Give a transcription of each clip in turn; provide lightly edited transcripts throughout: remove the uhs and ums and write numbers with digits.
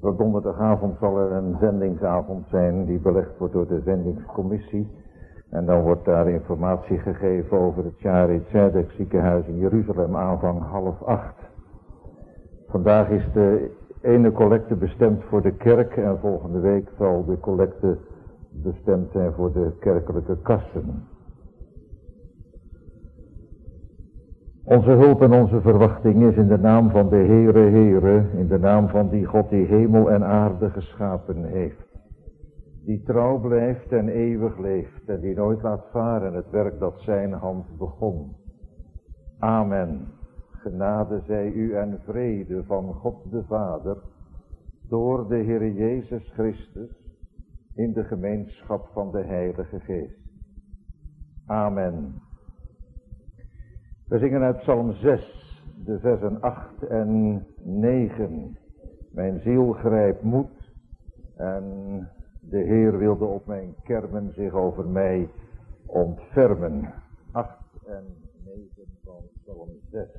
Voor donderdagavond zal er een zendingsavond zijn die belegd wordt door de zendingscommissie. En dan wordt daar informatie gegeven over het Shaare Zedek ziekenhuis in Jeruzalem aanvang 7:30. Vandaag is de ene collecte bestemd voor de kerk en volgende week zal de collecte bestemd zijn voor de kerkelijke kassen. Onze hulp en onze verwachting is in de naam van de Heere, in de naam van die God die hemel en aarde geschapen heeft. Die trouw blijft en eeuwig leeft en die nooit laat varen het werk dat zijn hand begon. Amen. Genade zij u en vrede van God de Vader, door de Heere Jezus Christus, in de gemeenschap van de Heilige Geest. Amen. We zingen uit Psalm 6, de versen 8 en 9. Mijn ziel grijpt moed en de Heer wilde op mijn kermen zich over mij ontfermen. 8 en 9 van Psalm 6.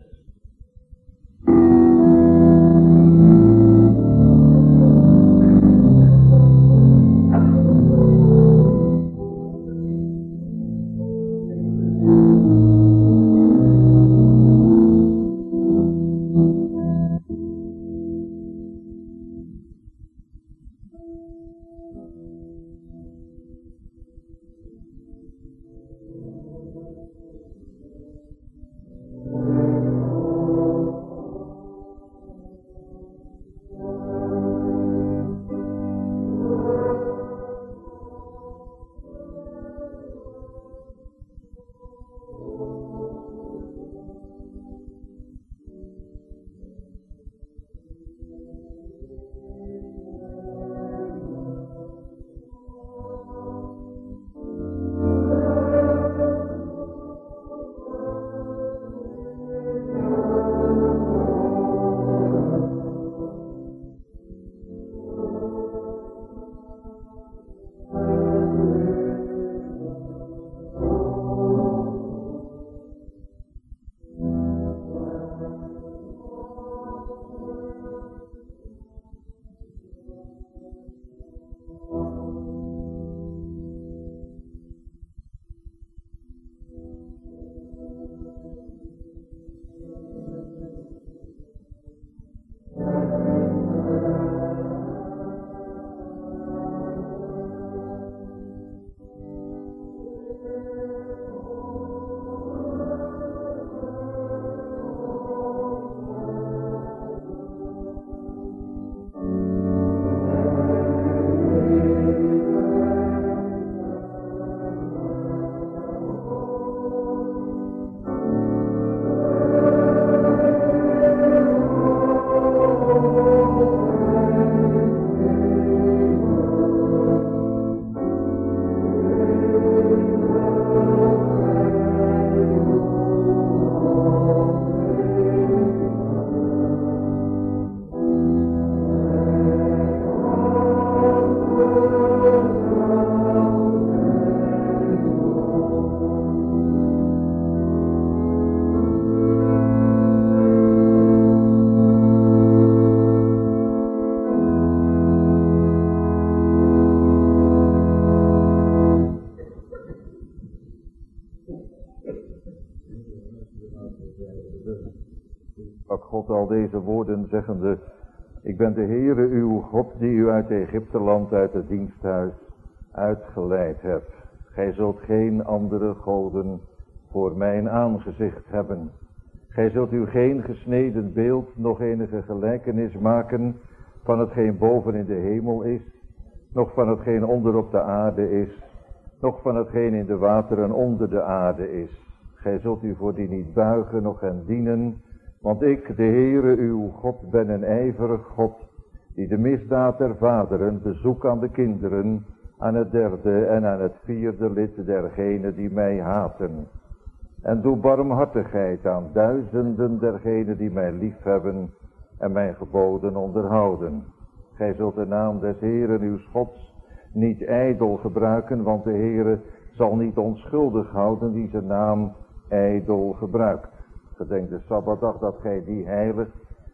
God al deze woorden zeggende: Ik ben de Heere uw God die u uit Egypteland, uit het diensthuis uitgeleid hebt. Gij zult geen andere goden voor mijn aangezicht hebben. Gij zult u geen gesneden beeld, nog enige gelijkenis maken van hetgeen boven in de hemel is, nog van hetgeen onder op de aarde is, nog van hetgeen in de wateren onder de aarde is. Gij zult u voor die niet buigen, noch hen dienen, want ik, de Heere uw God, ben een ijverig God, die de misdaad der vaderen bezoek aan de kinderen, aan het derde en aan het vierde lid dergenen die mij haten. En doe barmhartigheid aan duizenden dergenen die mij liefhebben en mijn geboden onderhouden. Gij zult de naam des Heeren uw Gods niet ijdel gebruiken, want de Heere zal niet onschuldig houden die zijn naam ijdel gebruikt. Gedenk de Sabbatdag dat gij die heiligt.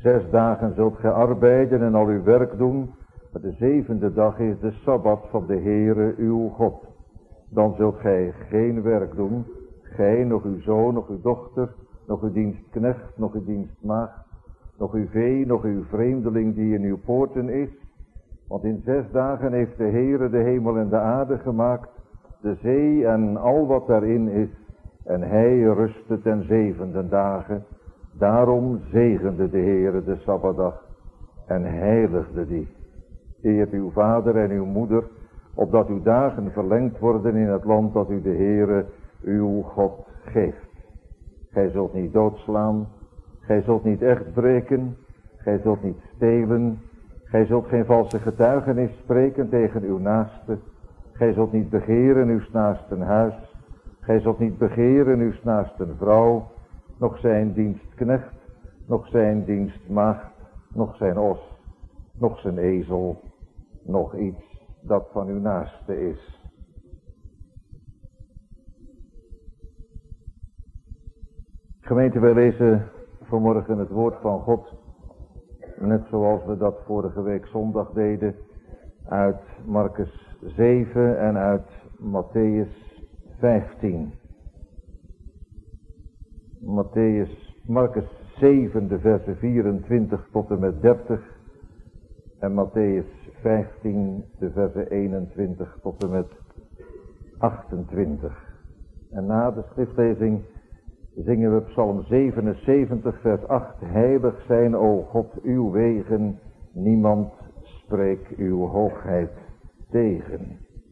6 dagen zult gij arbeiden en al uw werk doen, maar de 7e dag is de Sabbat van de Heere uw God. Dan zult gij geen werk doen, gij, nog uw zoon, nog uw dochter, nog uw dienstknecht, nog uw dienstmaagd, nog uw vee, nog uw vreemdeling die in uw poorten is. Want in 6 dagen heeft de Heere de hemel en de aarde gemaakt, de zee en al wat daarin is. En hij rustte ten 7e dagen. Daarom zegende de Heere de Sabbatdag en heiligde die. Eert uw vader en uw moeder, opdat uw dagen verlengd worden in het land dat u de Heere uw God geeft. Gij zult niet doodslaan, gij zult niet echt breken, gij zult niet stelen, gij zult geen valse getuigenis spreken tegen uw naaste, gij zult niet begeren uw naasten huis, gij zult niet begeren uw naasten vrouw, nog zijn dienstknecht, nog zijn dienstmaagd, nog zijn os, nog zijn ezel, nog iets dat van uw naaste is. Gemeente, wij lezen vanmorgen het woord van God, net zoals we dat vorige week zondag deden, uit Markus 7 en uit Mattheüs 15. Markus 7, de versen 24 tot en met 30 en Mattheüs 15, de versen 21 tot en met 28. En na de schriftlezing zingen we Psalm 77, vers 8. Heilig zijn, o God, uw wegen, niemand spreekt uw hoogheid tegen.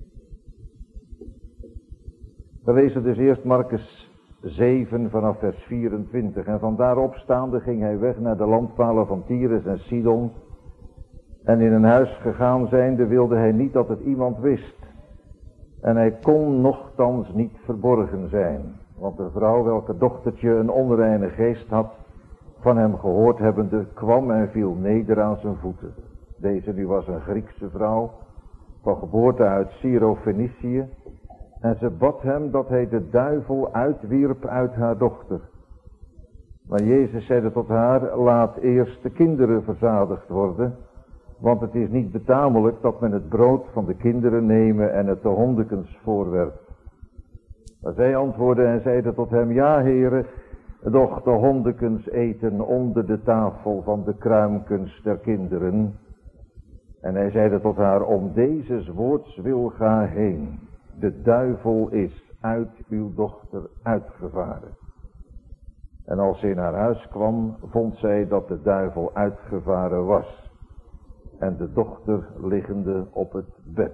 We lezen dus eerst Markus 7 vanaf vers 24. En van daar opstaande ging hij weg naar de landpalen van Tyrus en Sidon. En in een huis gegaan zijnde wilde hij niet dat het iemand wist. En hij kon nochtans niet verborgen zijn. Want de vrouw, welke dochtertje een onreine geest had, van hem gehoord hebbende, kwam en viel neder aan zijn voeten. Deze nu was een Griekse vrouw, van geboorte uit Syro-Fenicië. En ze bad hem dat hij de duivel uitwierp uit haar dochter. Maar Jezus zeide tot haar, laat eerst de kinderen verzadigd worden, want het is niet betamelijk dat men het brood van de kinderen nemen en het de hondekens voorwerpt. Maar zij antwoordde en zeide tot hem, ja, Heere, doch de hondekens eten onder de tafel van de kruimkens der kinderen. En hij zeide tot haar, om deze woords wil ga heen. De duivel is uit uw dochter uitgevaren. En als ze in haar huis kwam, vond zij dat de duivel uitgevaren was. En de dochter liggende op het bed.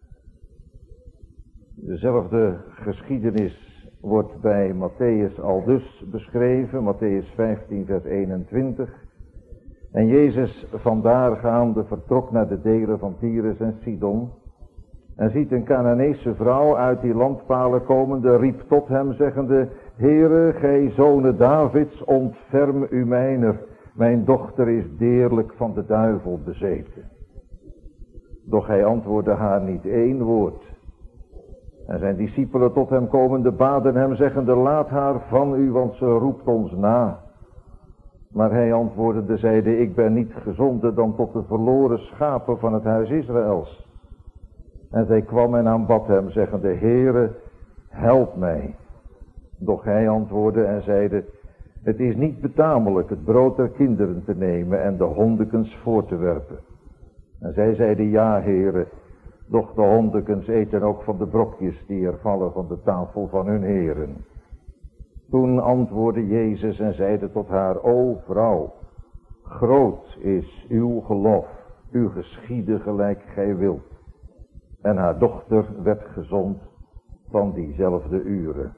Dezelfde geschiedenis wordt bij Mattheüs aldus beschreven, Mattheüs 15 vers 21. En Jezus vandaar gaande vertrok naar de delen van Tyrus en Sidon. En ziet een Canaanese vrouw uit die landpalen komende, riep tot hem zeggende, Heere, gij zonen Davids, ontferm u mijner, mijn dochter is deerlijk van de duivel bezeten. Doch hij antwoordde haar niet één woord. En zijn discipelen tot hem komende baden hem zeggende, laat haar van u, want ze roept ons na. Maar hij antwoordende zeide, ik ben niet gezonden dan tot de verloren schapen van het huis Israëls. En zij kwam en aanbad hem, zeggende, Heere, help mij. Doch hij antwoordde en zeide, het is niet betamelijk het brood der kinderen te nemen en de hondekens voor te werpen. En zij zeiden, ja, Heere, doch de hondekens eten ook van de brokjes die er vallen van de tafel van hun heren. Toen antwoordde Jezus en zeide tot haar, o vrouw, groot is uw geloof, uw geschieden gelijk gij wilt. En haar dochter werd gezond van diezelfde uren.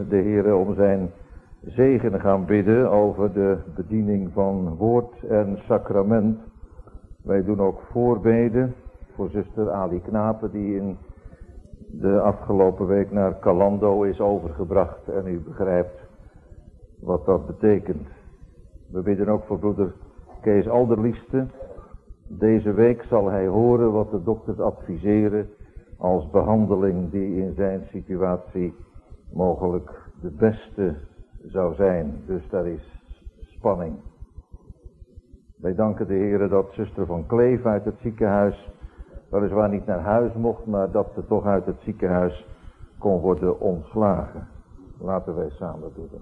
de Heere om zijn zegen gaan bidden over de bediening van woord en sacrament. Wij doen ook voorbeden voor zuster Ali Knapen, die in de afgelopen week naar Calando is overgebracht. En u begrijpt wat dat betekent. We bidden ook voor broeder Kees Alderliefste. Deze week zal hij horen wat de dokters adviseren als behandeling die in zijn situatie mogelijk de beste zou zijn. Dus daar is spanning. Wij danken de Heere dat zuster van Kleef uit het ziekenhuis weliswaar niet naar huis mocht, maar dat ze toch uit het ziekenhuis kon worden ontslagen. Laten wij samen bidden.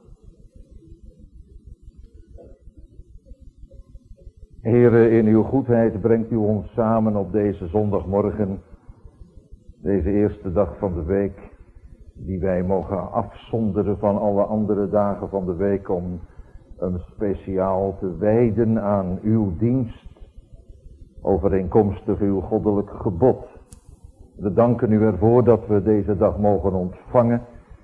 Heere, in uw goedheid brengt u ons samen op deze zondagmorgen, deze eerste dag van de week, die wij mogen afzonderen van alle andere dagen van de week om een speciaal te wijden aan uw dienst, overeenkomstig uw goddelijk gebod. We danken u ervoor dat we deze dag mogen ontvangen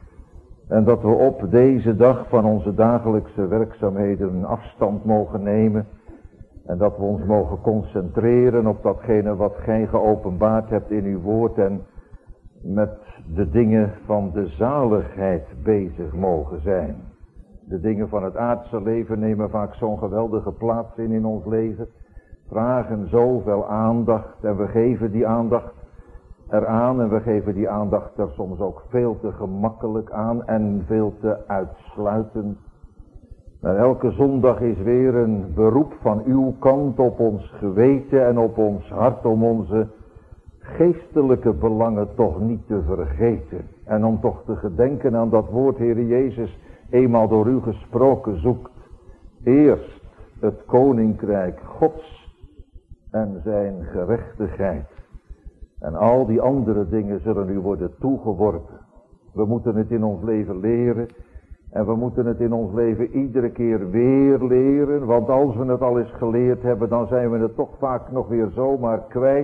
en dat we op deze dag van onze dagelijkse werkzaamheden afstand mogen nemen en dat we ons mogen concentreren op datgene wat gij geopenbaard hebt in uw woord en met de dingen van de zaligheid bezig mogen zijn. De dingen van het aardse leven nemen vaak zo'n geweldige plaats in ons leven, vragen zoveel aandacht en we geven die aandacht eraan en we geven die aandacht er soms ook veel te gemakkelijk aan en veel te uitsluitend. Maar elke zondag is weer een beroep van uw kant op ons geweten en op ons hart om onze geestelijke belangen toch niet te vergeten. En om toch te gedenken aan dat woord, Heere Jezus, eenmaal door u gesproken zoekt. Eerst het koninkrijk Gods en zijn gerechtigheid. En al die andere dingen zullen u worden toegeworpen. We moeten het in ons leven leren. En we moeten het in ons leven iedere keer weer leren. Want als we het al eens geleerd hebben, dan zijn we het toch vaak nog weer zomaar kwijt.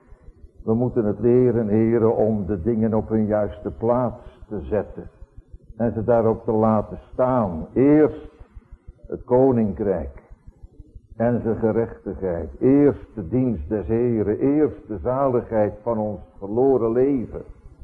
We moeten het leren, Heere, om de dingen op hun juiste plaats te zetten. En ze daar ook te laten staan. Eerst het koninkrijk en zijn gerechtigheid. Eerst de dienst des Heeren. Eerst de zaligheid van ons verloren leven.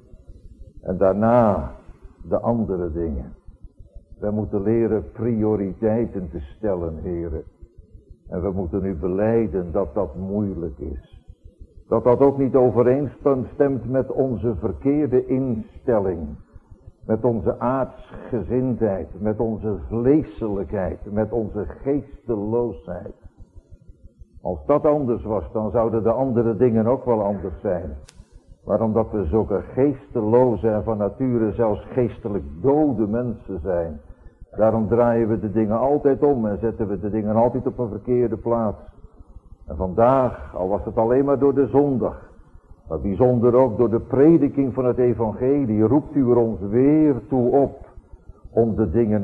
En daarna de andere dingen. We moeten leren prioriteiten te stellen, Heere. En we moeten u belijden dat dat moeilijk is. Dat dat ook niet overeenstemt met onze verkeerde instelling. Met onze aardsgezindheid, met onze vleeselijkheid, met onze geesteloosheid. Als dat anders was, dan zouden de andere dingen ook wel anders zijn. Maar omdat we zulke geesteloze en van nature zelfs geestelijk dode mensen zijn, daarom draaien we de dingen altijd om en zetten we de dingen altijd op een verkeerde plaats. En vandaag, al was het alleen maar door de zondag, maar bijzonder ook door de prediking van het evangelie, roept u er ons weer toe op om de dingen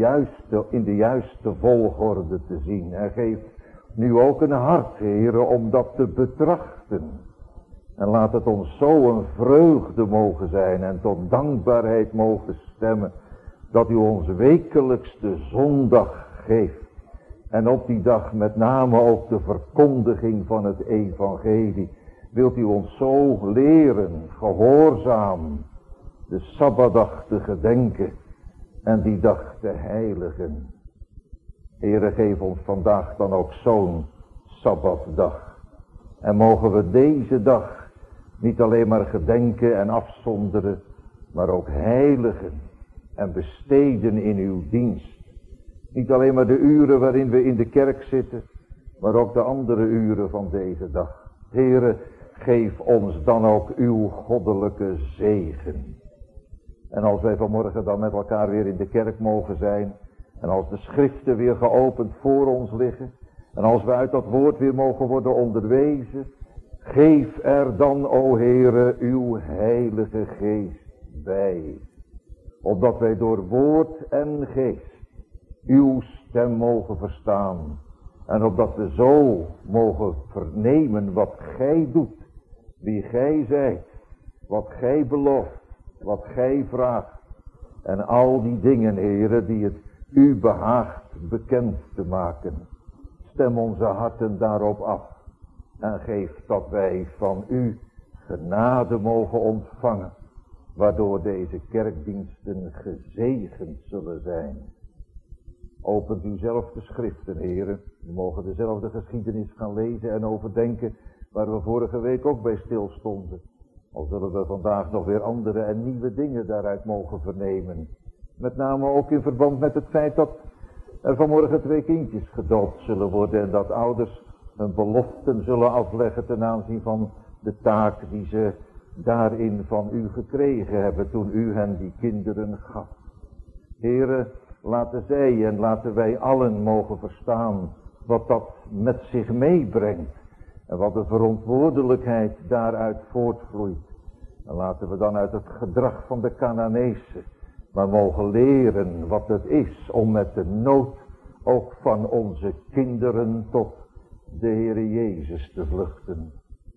in de juiste volgorde te zien. En geef nu ook een hart, Heere, om dat te betrachten. En laat het ons zo een vreugde mogen zijn en tot dankbaarheid mogen stemmen, dat u ons wekelijkste zondag geeft. En op die dag met name ook de verkondiging van het evangelie. Wilt u ons zo leren, gehoorzaam, de Sabbatdag te gedenken en die dag te heiligen. Heere, geef ons vandaag dan ook zo'n Sabbatdag. En mogen we deze dag niet alleen maar gedenken en afzonderen, maar ook heiligen en besteden in uw dienst. Niet alleen maar de uren waarin we in de kerk zitten, maar ook de andere uren van deze dag. Heere, geef ons dan ook uw goddelijke zegen. En als wij vanmorgen dan met elkaar weer in de kerk mogen zijn, en als de schriften weer geopend voor ons liggen, en als we uit dat woord weer mogen worden onderwezen, geef er dan, o Heere, uw heilige geest bij. Opdat wij door woord en geest uw stem mogen verstaan. En opdat we zo mogen vernemen wat gij doet, wie gij zijt, wat gij belooft, wat gij vraagt. En al die dingen, Heere, die het u behaagt bekend te maken. Stem onze harten daarop af. En geef dat wij van u genade mogen ontvangen. Waardoor deze kerkdiensten gezegend zullen zijn. Opent u zelf de schriften, Heere. We mogen dezelfde geschiedenis gaan lezen en overdenken waar we vorige week ook bij stilstonden. Al zullen we vandaag nog weer andere en nieuwe dingen daaruit mogen vernemen. Met name ook in verband met het feit dat er vanmorgen 2 kindjes gedoopt zullen worden. En dat ouders hun beloften zullen afleggen ten aanzien van de taak die ze daarin van u gekregen hebben toen u hen die kinderen gaf. Heere, laten zij en laten wij allen mogen verstaan wat dat met zich meebrengt. En wat de verantwoordelijkheid daaruit voortvloeit. En laten we dan uit het gedrag van de Cananezen maar mogen leren wat het is om met de nood ook van onze kinderen tot de Heere Jezus te vluchten.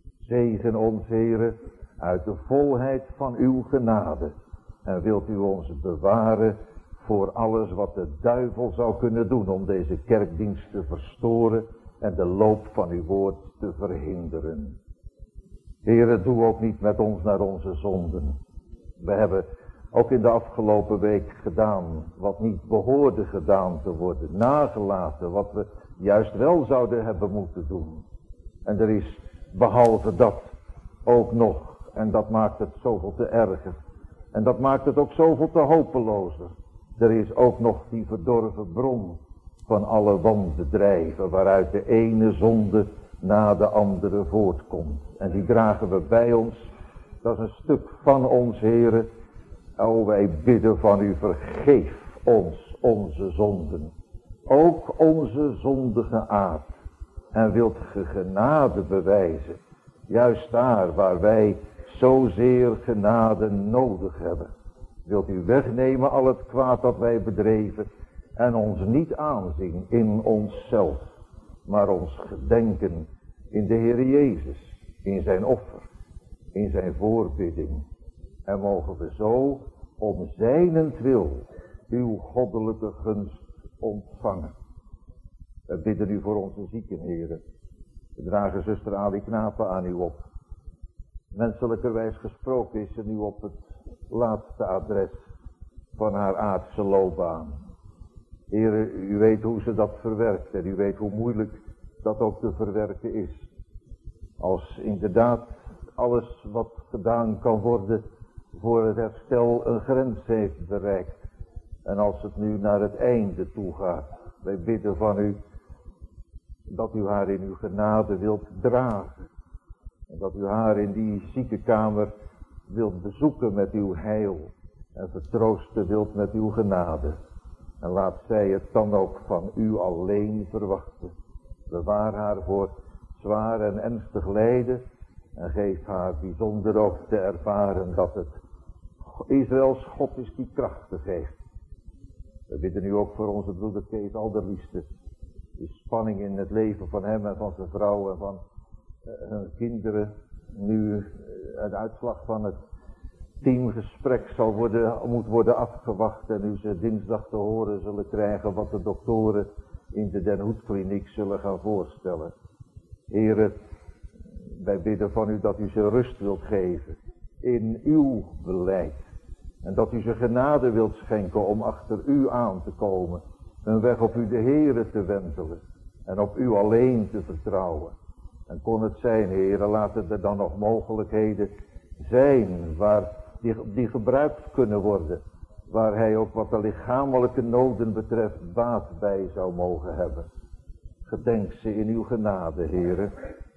Zegen ons, Heere, uit de volheid van uw genade. En wilt u ons bewaren voor alles wat de duivel zou kunnen doen om deze kerkdienst te verstoren en de loop van uw woord te verhinderen. Heere, doe ook niet met ons naar onze zonden. We hebben ook in de afgelopen week gedaan wat niet behoorde gedaan te worden. Nagelaten wat we juist wel zouden hebben moeten doen. En er is behalve dat ook nog, en dat maakt het zoveel te erger. En dat maakt het ook zoveel te hopelozer. Er is ook nog die verdorven bron van alle wanbedrijven waaruit de ene zonde na de andere voortkomt. En die dragen we bij ons. Dat is een stuk van ons, Heere. O, wij bidden van u, vergeef ons onze zonden. Ook onze zondige aard. En wilt ge genade bewijzen. Juist daar waar wij zozeer genade nodig hebben. Wilt u wegnemen al het kwaad dat wij bedreven. En ons niet aanzien in onszelf. Maar ons gedenken in de Heer Jezus. In zijn offer. In zijn voorbidding. En mogen we zo om zijnentwil uw goddelijke gunst ontvangen. We bidden u voor onze zieken, Heere. We dragen zuster Ali Knapen aan u op. Menselijkerwijs gesproken is ze nu op het laatste adres van haar aardse loopbaan. Heere, u weet hoe ze dat verwerkt en u weet hoe moeilijk dat ook te verwerken is. Als inderdaad alles wat gedaan kan worden voor het herstel een grens heeft bereikt. En als het nu naar het einde toe gaat. Wij bidden van u dat u haar in uw genade wilt dragen. En dat u haar in die ziekenkamer wilt bezoeken met uw heil. En vertroosten wilt met uw genade. En laat zij het dan ook van u alleen verwachten. Bewaar haar voor zwaar en ernstig lijden. En geef haar bijzonder ook te ervaren dat het Israëls God is die krachten geeft. We bidden nu ook voor onze broeder Kees Alderlieste. Die spanning in het leven van hem en van zijn vrouw en van hun kinderen. Nu een uitslag van het teamgesprek moet worden afgewacht. En nu ze dinsdag te horen zullen krijgen wat de doktoren in de Den Hoedkliniek zullen gaan voorstellen. Heere, wij bidden van u dat u ze rust wilt geven in uw beleid. En dat u ze genade wilt schenken om achter u aan te komen. Hun weg op u de Heere te wentelen. En op u alleen te vertrouwen. En kon het zijn, Heere, laten er dan nog mogelijkheden zijn waar die gebruikt kunnen worden. Waar hij ook wat de lichamelijke noden betreft baat bij zou mogen hebben. Gedenk ze in uw genade, Heere.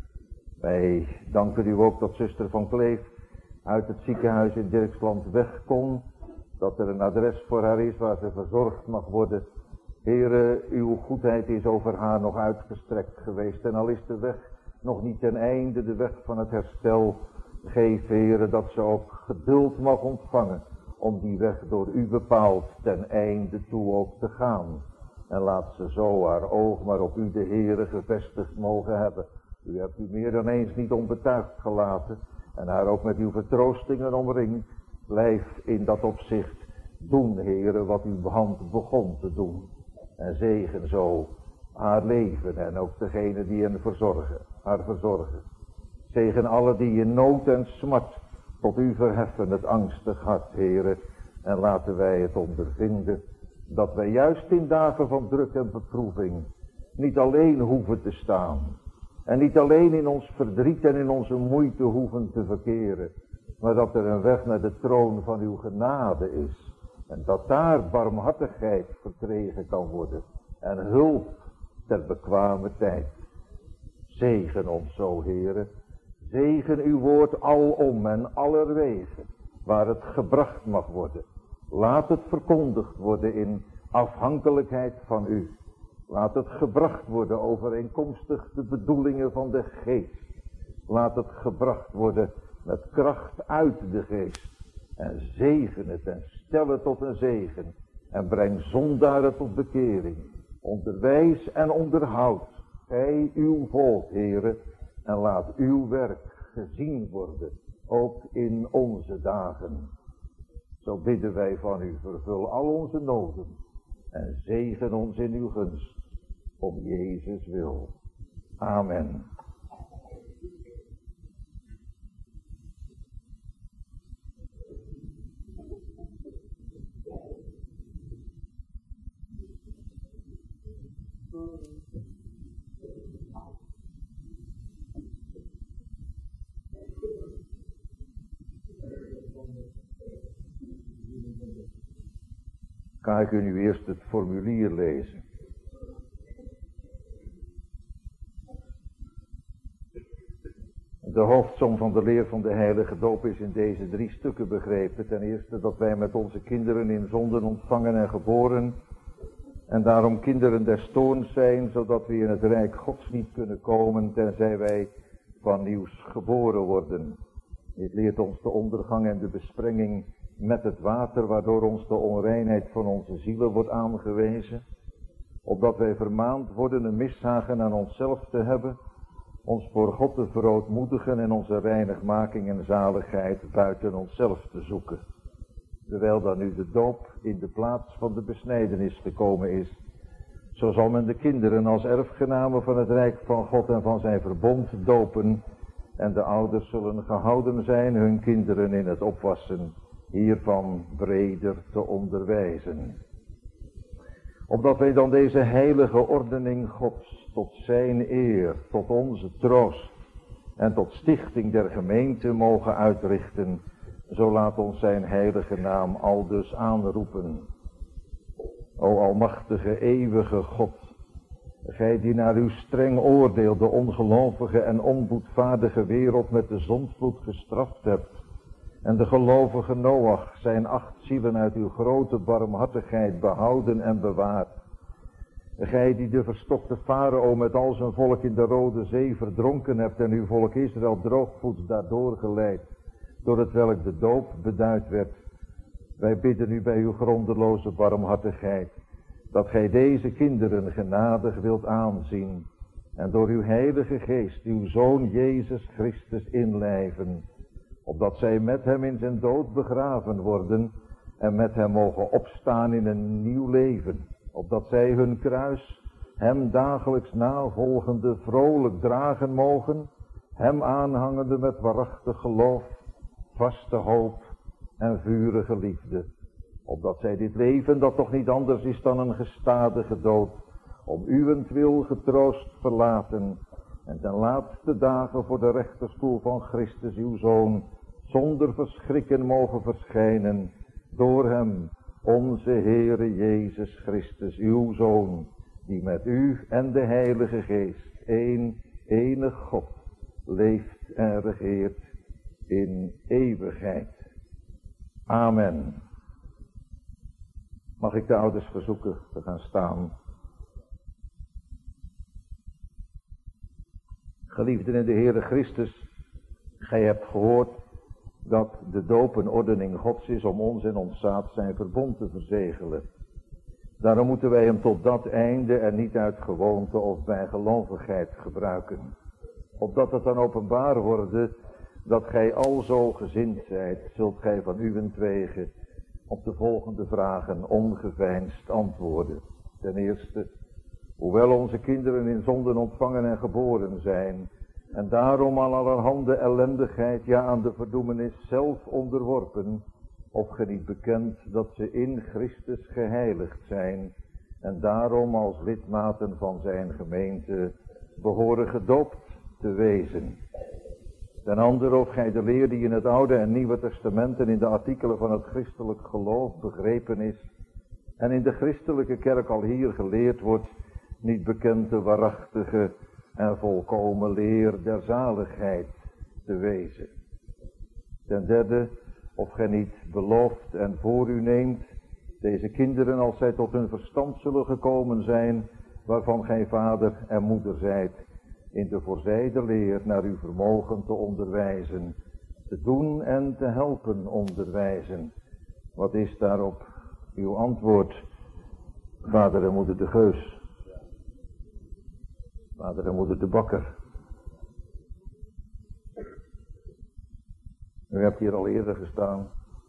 Wij danken u ook dat zuster Van Kleef uit het ziekenhuis in Dirksland weg kon. Dat er een adres voor haar is waar ze verzorgd mag worden. Heere, uw goedheid is over haar nog uitgestrekt geweest. En al is de weg nog niet ten einde, de weg van het herstel. Geef, Heere, dat ze ook geduld mag ontvangen. Om die weg door u bepaald ten einde toe ook te gaan. En laat ze zo haar oog maar op u de Heere gevestigd mogen hebben. U hebt u meer dan eens niet onbetuigd gelaten. En haar ook met uw vertroostingen omringd. Blijf in dat opzicht Doen, Heere, wat uw hand begon te doen. En zegen zo haar leven en ook degene die haar verzorgen. Zegen alle die in nood en smart tot u verheffen het angstig hart, Heere. En laten wij het ondervinden dat wij juist in dagen van druk en beproeving niet alleen hoeven te staan. En niet alleen in ons verdriet en in onze moeite hoeven te verkeren. Maar dat er een weg naar de troon van uw genade is. En dat daar barmhartigheid verkregen kan worden. En hulp ter bekwame tijd. Zegen ons zo, Heere. Zegen uw woord alom en allerwege. Waar het gebracht mag worden. Laat het verkondigd worden in afhankelijkheid van u. Laat het gebracht worden overeenkomstig de bedoelingen van de geest. Laat het gebracht worden met kracht uit de geest. En zegen het en stel het tot een zegen. En breng zondaren tot bekering. Onderwijs en onderhoud. Gij uw volk, Heere. En laat uw werk gezien worden. Ook in onze dagen. Zo bidden wij van u. Vervul al onze noden. En zegen ons in uw gunst. Om Jezus wil. Amen. Ga ik u nu eerst het formulier lezen. De hoofdsom van de leer van de heilige doop is in deze 3 stukken begrepen. Ten eerste dat wij met onze kinderen in zonden ontvangen en geboren. En daarom kinderen des toorns zijn, zodat we in het rijk Gods niet kunnen komen, tenzij wij van nieuws geboren worden. Dit leert ons de ondergang en de besprenging met het water, waardoor ons de onreinheid van onze zielen wordt aangewezen. Opdat wij vermaand worden een mishagen aan onszelf te hebben, ons voor God te verootmoedigen en onze reinigmaking en zaligheid buiten onszelf te zoeken. Terwijl dan nu de doop in de plaats van de besnijdenis gekomen is, zo zal men de kinderen als erfgenamen van het rijk van God en van zijn verbond dopen, en de ouders zullen gehouden zijn hun kinderen in het opwassen hiervan breder te onderwijzen. Opdat wij dan deze heilige ordening Gods tot zijn eer, tot onze troost en tot stichting der gemeente mogen uitrichten, zo laat ons zijn heilige naam aldus aanroepen. O almachtige, eeuwige God, gij die naar uw streng oordeel de ongelovige en onboedvaardige wereld met de zondvloed gestraft hebt, en de gelovige Noach zijn 8 zielen uit uw grote barmhartigheid behouden en bewaard. Gij die de verstokte farao met al zijn volk in de Rode Zee verdronken hebt en uw volk Israël droogvoets daardoor geleid, door het welk de doop beduid werd. Wij bidden u bij uw grondeloze barmhartigheid, dat gij deze kinderen genadig wilt aanzien, en door uw heilige geest uw Zoon Jezus Christus inlijven, opdat zij met hem in zijn dood begraven worden en met hem mogen opstaan in een nieuw leven, opdat zij hun kruis, hem dagelijks navolgende, vrolijk dragen mogen, hem aanhangende met waarachtig geloof, vaste hoop en vurige liefde, opdat zij dit leven, dat toch niet anders is dan een gestadige dood, om uwentwil getroost verlaten en ten laatste dagen voor de rechterstoel van Christus uw Zoon zonder verschrikken mogen verschijnen, door hem, onze Heere Jezus Christus, uw Zoon, die met u en de Heilige Geest, enig God, leeft en regeert in eeuwigheid. Amen. Mag ik de ouders verzoeken te gaan staan? Geliefden in de Heere Christus, gij hebt gehoord dat de doop een ordening Gods is om ons en ons zaad zijn verbond te verzegelen. Daarom moeten wij hem tot dat einde en niet uit gewoonte of bijgelovigheid gebruiken. Opdat het dan openbaar worden dat gij alzo gezind zijt, zult gij van uwentwege op de volgende vragen ongeveinsd antwoorden. Ten eerste, hoewel onze kinderen in zonden ontvangen en geboren zijn, en daarom aan allerhande ellendigheid, ja aan de verdoemenis zelf onderworpen, of ge niet bekent dat ze in Christus geheiligd zijn, en daarom als lidmaten van zijn gemeente behoren gedoopt te wezen. Ten andere, of gij de leer die in het Oude en Nieuwe Testament en in de artikelen van het christelijk geloof begrepen is, en in de christelijke kerk al hier geleerd wordt, niet bekend de waarachtige en volkomen leer der zaligheid te wezen. Ten derde, of gij niet belooft en voor u neemt, deze kinderen als zij tot hun verstand zullen gekomen zijn, waarvan gij vader en moeder zijt, in de voorzijde leer naar uw vermogen te onderwijzen, te doen en te helpen onderwijzen. Wat is daarop uw antwoord, vader en moeder de Geus? Vader en moeder de Bakker. U hebt hier al eerder gestaan.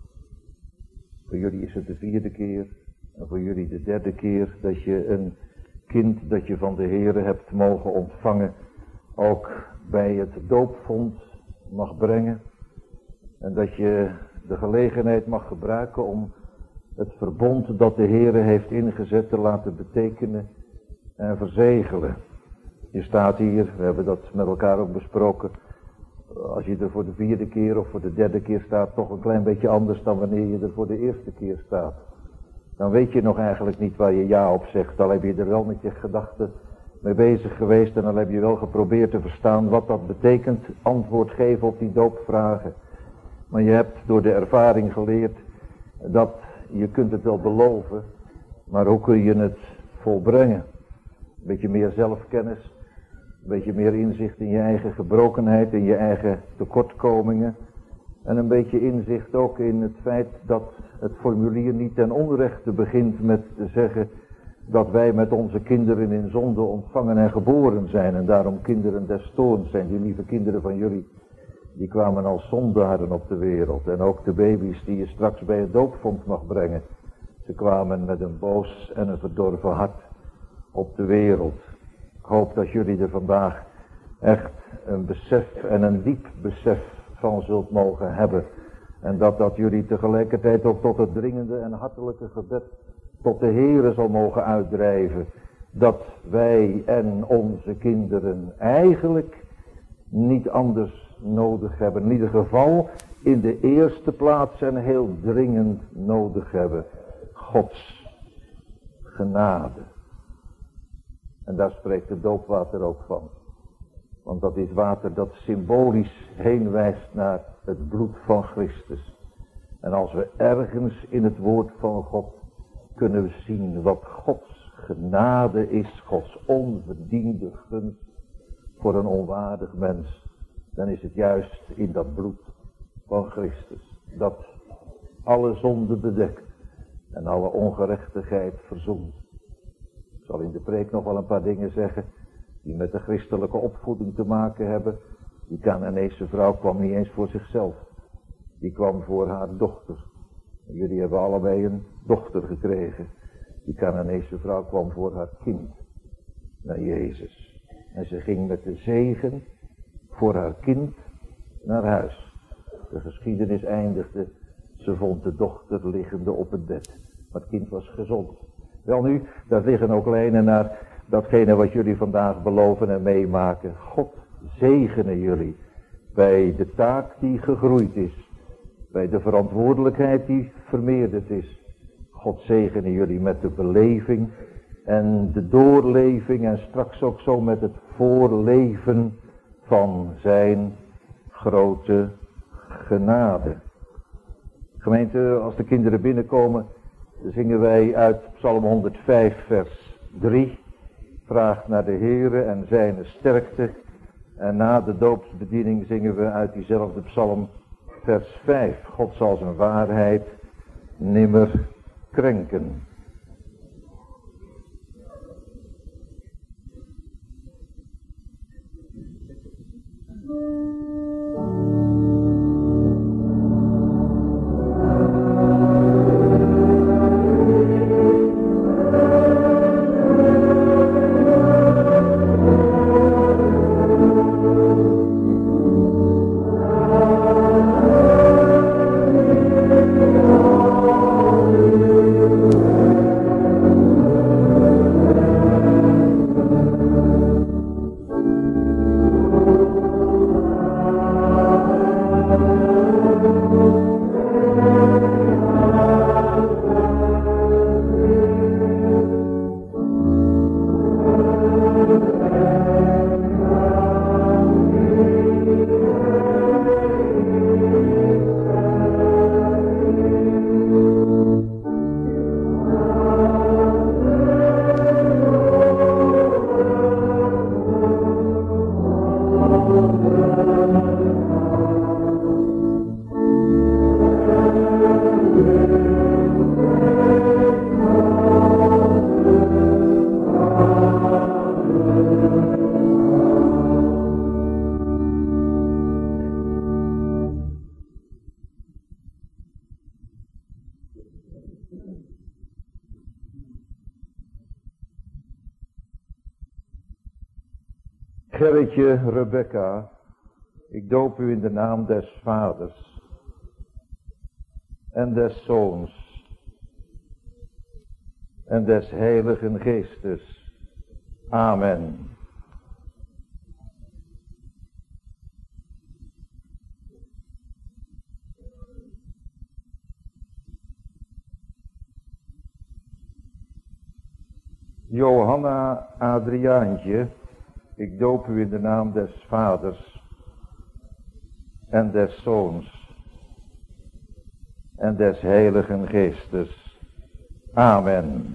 Voor jullie is het de 4e keer. En voor jullie de 3e keer dat je een kind dat je van de Heere hebt mogen ontvangen, ook bij het doopvond mag brengen. En dat je de gelegenheid mag gebruiken om het verbond dat de Heere heeft ingezet te laten betekenen en verzegelen. Je staat hier, we hebben dat met elkaar ook besproken, als je er voor de 4e keer of voor de 3e keer staat, toch een klein beetje anders dan wanneer je er voor de 1e keer staat. Dan weet je nog eigenlijk niet waar je ja op zegt, al heb je er wel met je gedachten mee bezig geweest en dan heb je wel geprobeerd te verstaan wat dat betekent, antwoord geven op die doopvragen. Maar je hebt door de ervaring geleerd dat je kunt het wel beloven, maar hoe kun je het volbrengen? Een beetje meer zelfkennis, een beetje meer inzicht in je eigen gebrokenheid, in je eigen tekortkomingen. En een beetje inzicht ook in het feit dat het formulier niet ten onrechte begint met te zeggen dat wij met onze kinderen in zonde ontvangen en geboren zijn. En daarom kinderen des toorns zijn. Die lieve kinderen van jullie, die kwamen als zondaren op de wereld. En ook de baby's die je straks bij het doopvond mag brengen. Ze kwamen met een boos en een verdorven hart op de wereld. Ik hoop dat jullie er vandaag echt een besef en een diep besef van zult mogen hebben. En dat jullie tegelijkertijd ook tot het dringende en hartelijke gebed tot de Heere zal mogen uitdrijven. Dat wij en onze kinderen eigenlijk niet anders nodig hebben. In ieder geval in de eerste plaats en heel dringend nodig hebben. Gods genade. En daar spreekt het doopwater ook van. Want dat is water dat symbolisch heen wijst naar het bloed van Christus. En als we ergens in het woord van God kunnen we zien wat Gods genade is, Gods onverdiende gunst voor een onwaardig mens, dan is het juist in dat bloed van Christus, dat alle zonde bedekt en alle ongerechtigheid verzoent. Ik zal in de preek nog wel een paar dingen zeggen die met de christelijke opvoeding te maken hebben. Die Canaanese vrouw kwam niet eens voor zichzelf. Die kwam voor haar dochter. En jullie hebben allebei een dochter gekregen. Die Canaanese vrouw kwam voor haar kind naar Jezus. En ze ging met de zegen voor haar kind naar huis. De geschiedenis eindigde. Ze vond de dochter liggende op het bed. Maar het kind was gezond. Welnu, daar liggen ook lijnen naar datgene wat jullie vandaag beloven en meemaken. God zegene jullie bij de taak die gegroeid is. Bij de verantwoordelijkheid die vermeerderd is. God zegene jullie met de beleving en de doorleving en straks ook zo met het voorleven van zijn grote genade. Gemeente, als de kinderen binnenkomen, zingen wij uit Psalm 105 vers 3. Vraag naar de Heere en zijn sterkte. En na de doopsbediening zingen we uit diezelfde psalm vers 5. God zal zijn waarheid nimmer krenken. Gerritje, Rebecca, ik doop u in de naam des Vaders en des Zoons en des Heiligen Geestes. Amen. Johanna Adriaantje, ik doop u in de naam des Vaders en des Zoons en des Heiligen Geestes. Amen.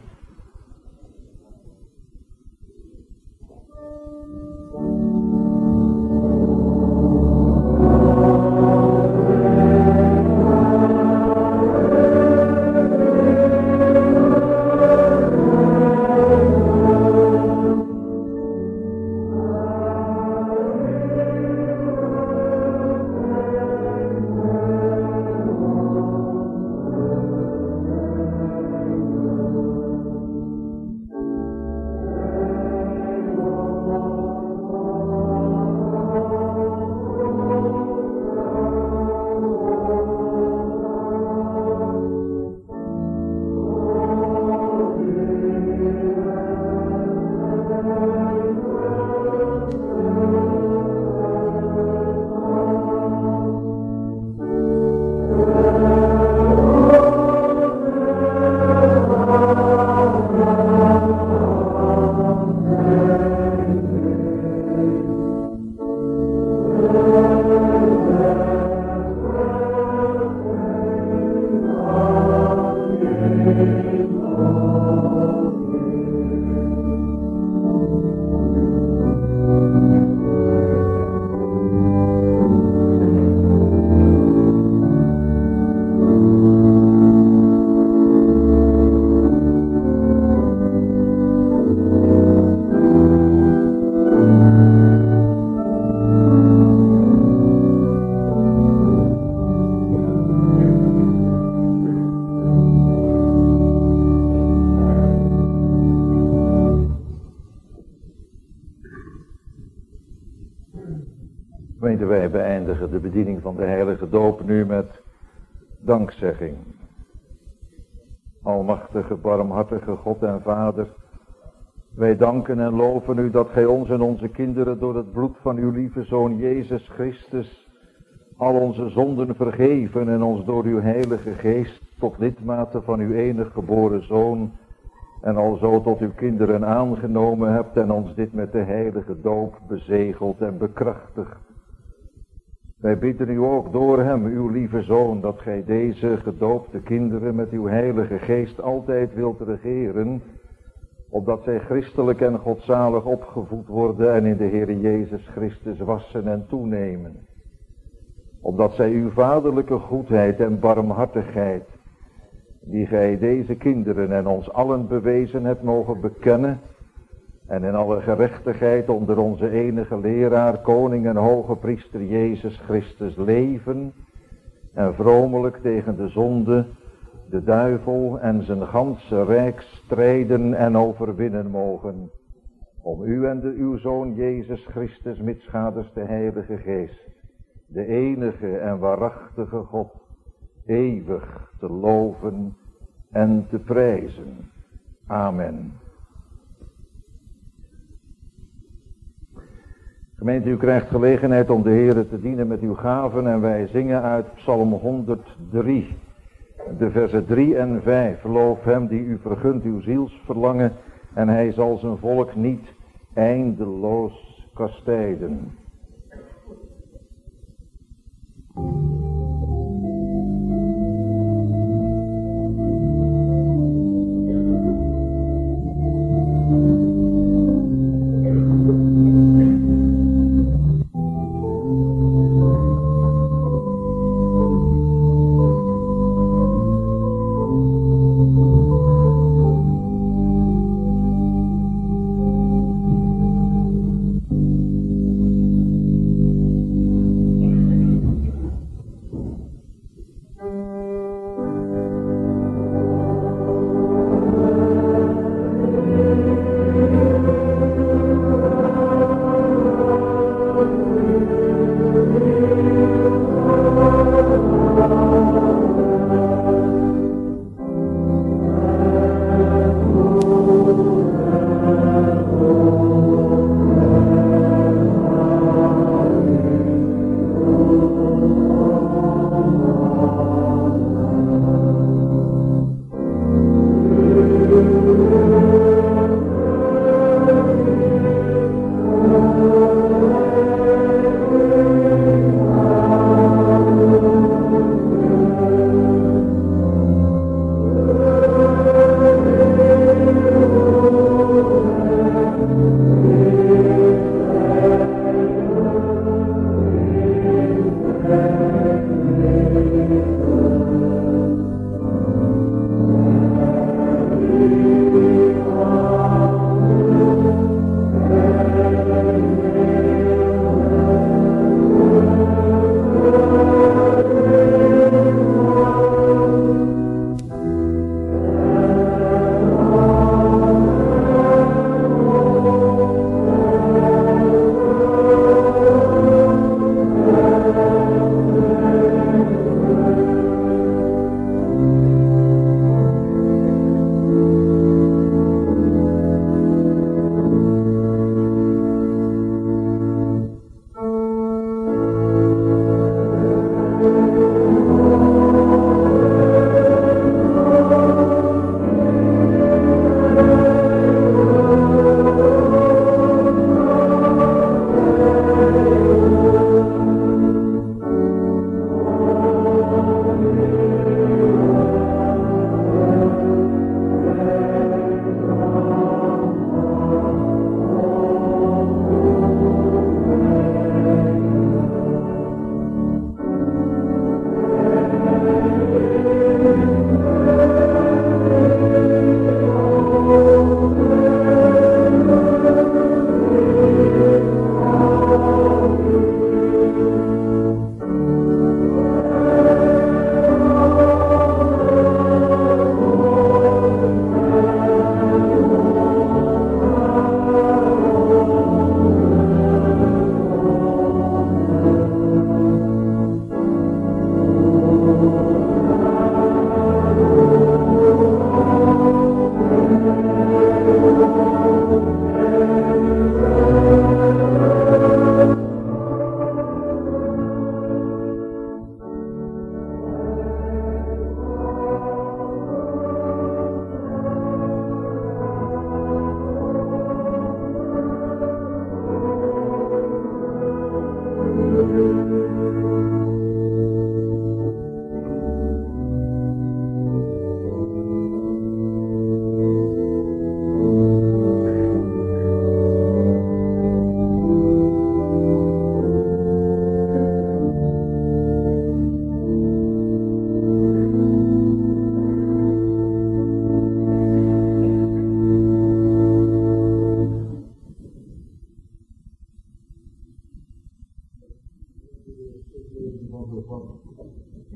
Wij beëindigen de bediening van de heilige doop nu met dankzegging. Almachtige, barmhartige God en Vader, wij danken en loven u dat gij ons en onze kinderen door het bloed van uw lieve Zoon Jezus Christus al onze zonden vergeven en ons door uw heilige geest tot lidmaten van uw enig geboren Zoon en alzo tot uw kinderen aangenomen hebt en ons dit met de heilige doop bezegeld en bekrachtigd. Wij bidden u ook door hem, uw lieve Zoon, dat gij deze gedoopte kinderen met uw heilige geest altijd wilt regeren, opdat zij christelijk en godzalig opgevoed worden en in de Heere Jezus Christus wassen en toenemen. Opdat zij uw vaderlijke goedheid en barmhartigheid, die gij deze kinderen en ons allen bewezen hebt, mogen bekennen en in alle gerechtigheid onder onze enige leraar, koning en hoge priester Jezus Christus leven en vromelijk tegen de zonde, de duivel en zijn ganse rijk strijden en overwinnen mogen, om u en uw Zoon Jezus Christus mitsgaders de Heilige Geest, de enige en waarachtige God, eeuwig te loven en te prijzen. Amen. Gemeente, u krijgt gelegenheid om de Heere te dienen met uw gaven en wij zingen uit Psalm 103, de versen 3 en 5. Loof hem die u vergunt uw zielsverlangen en hij zal zijn volk niet eindeloos kastijden.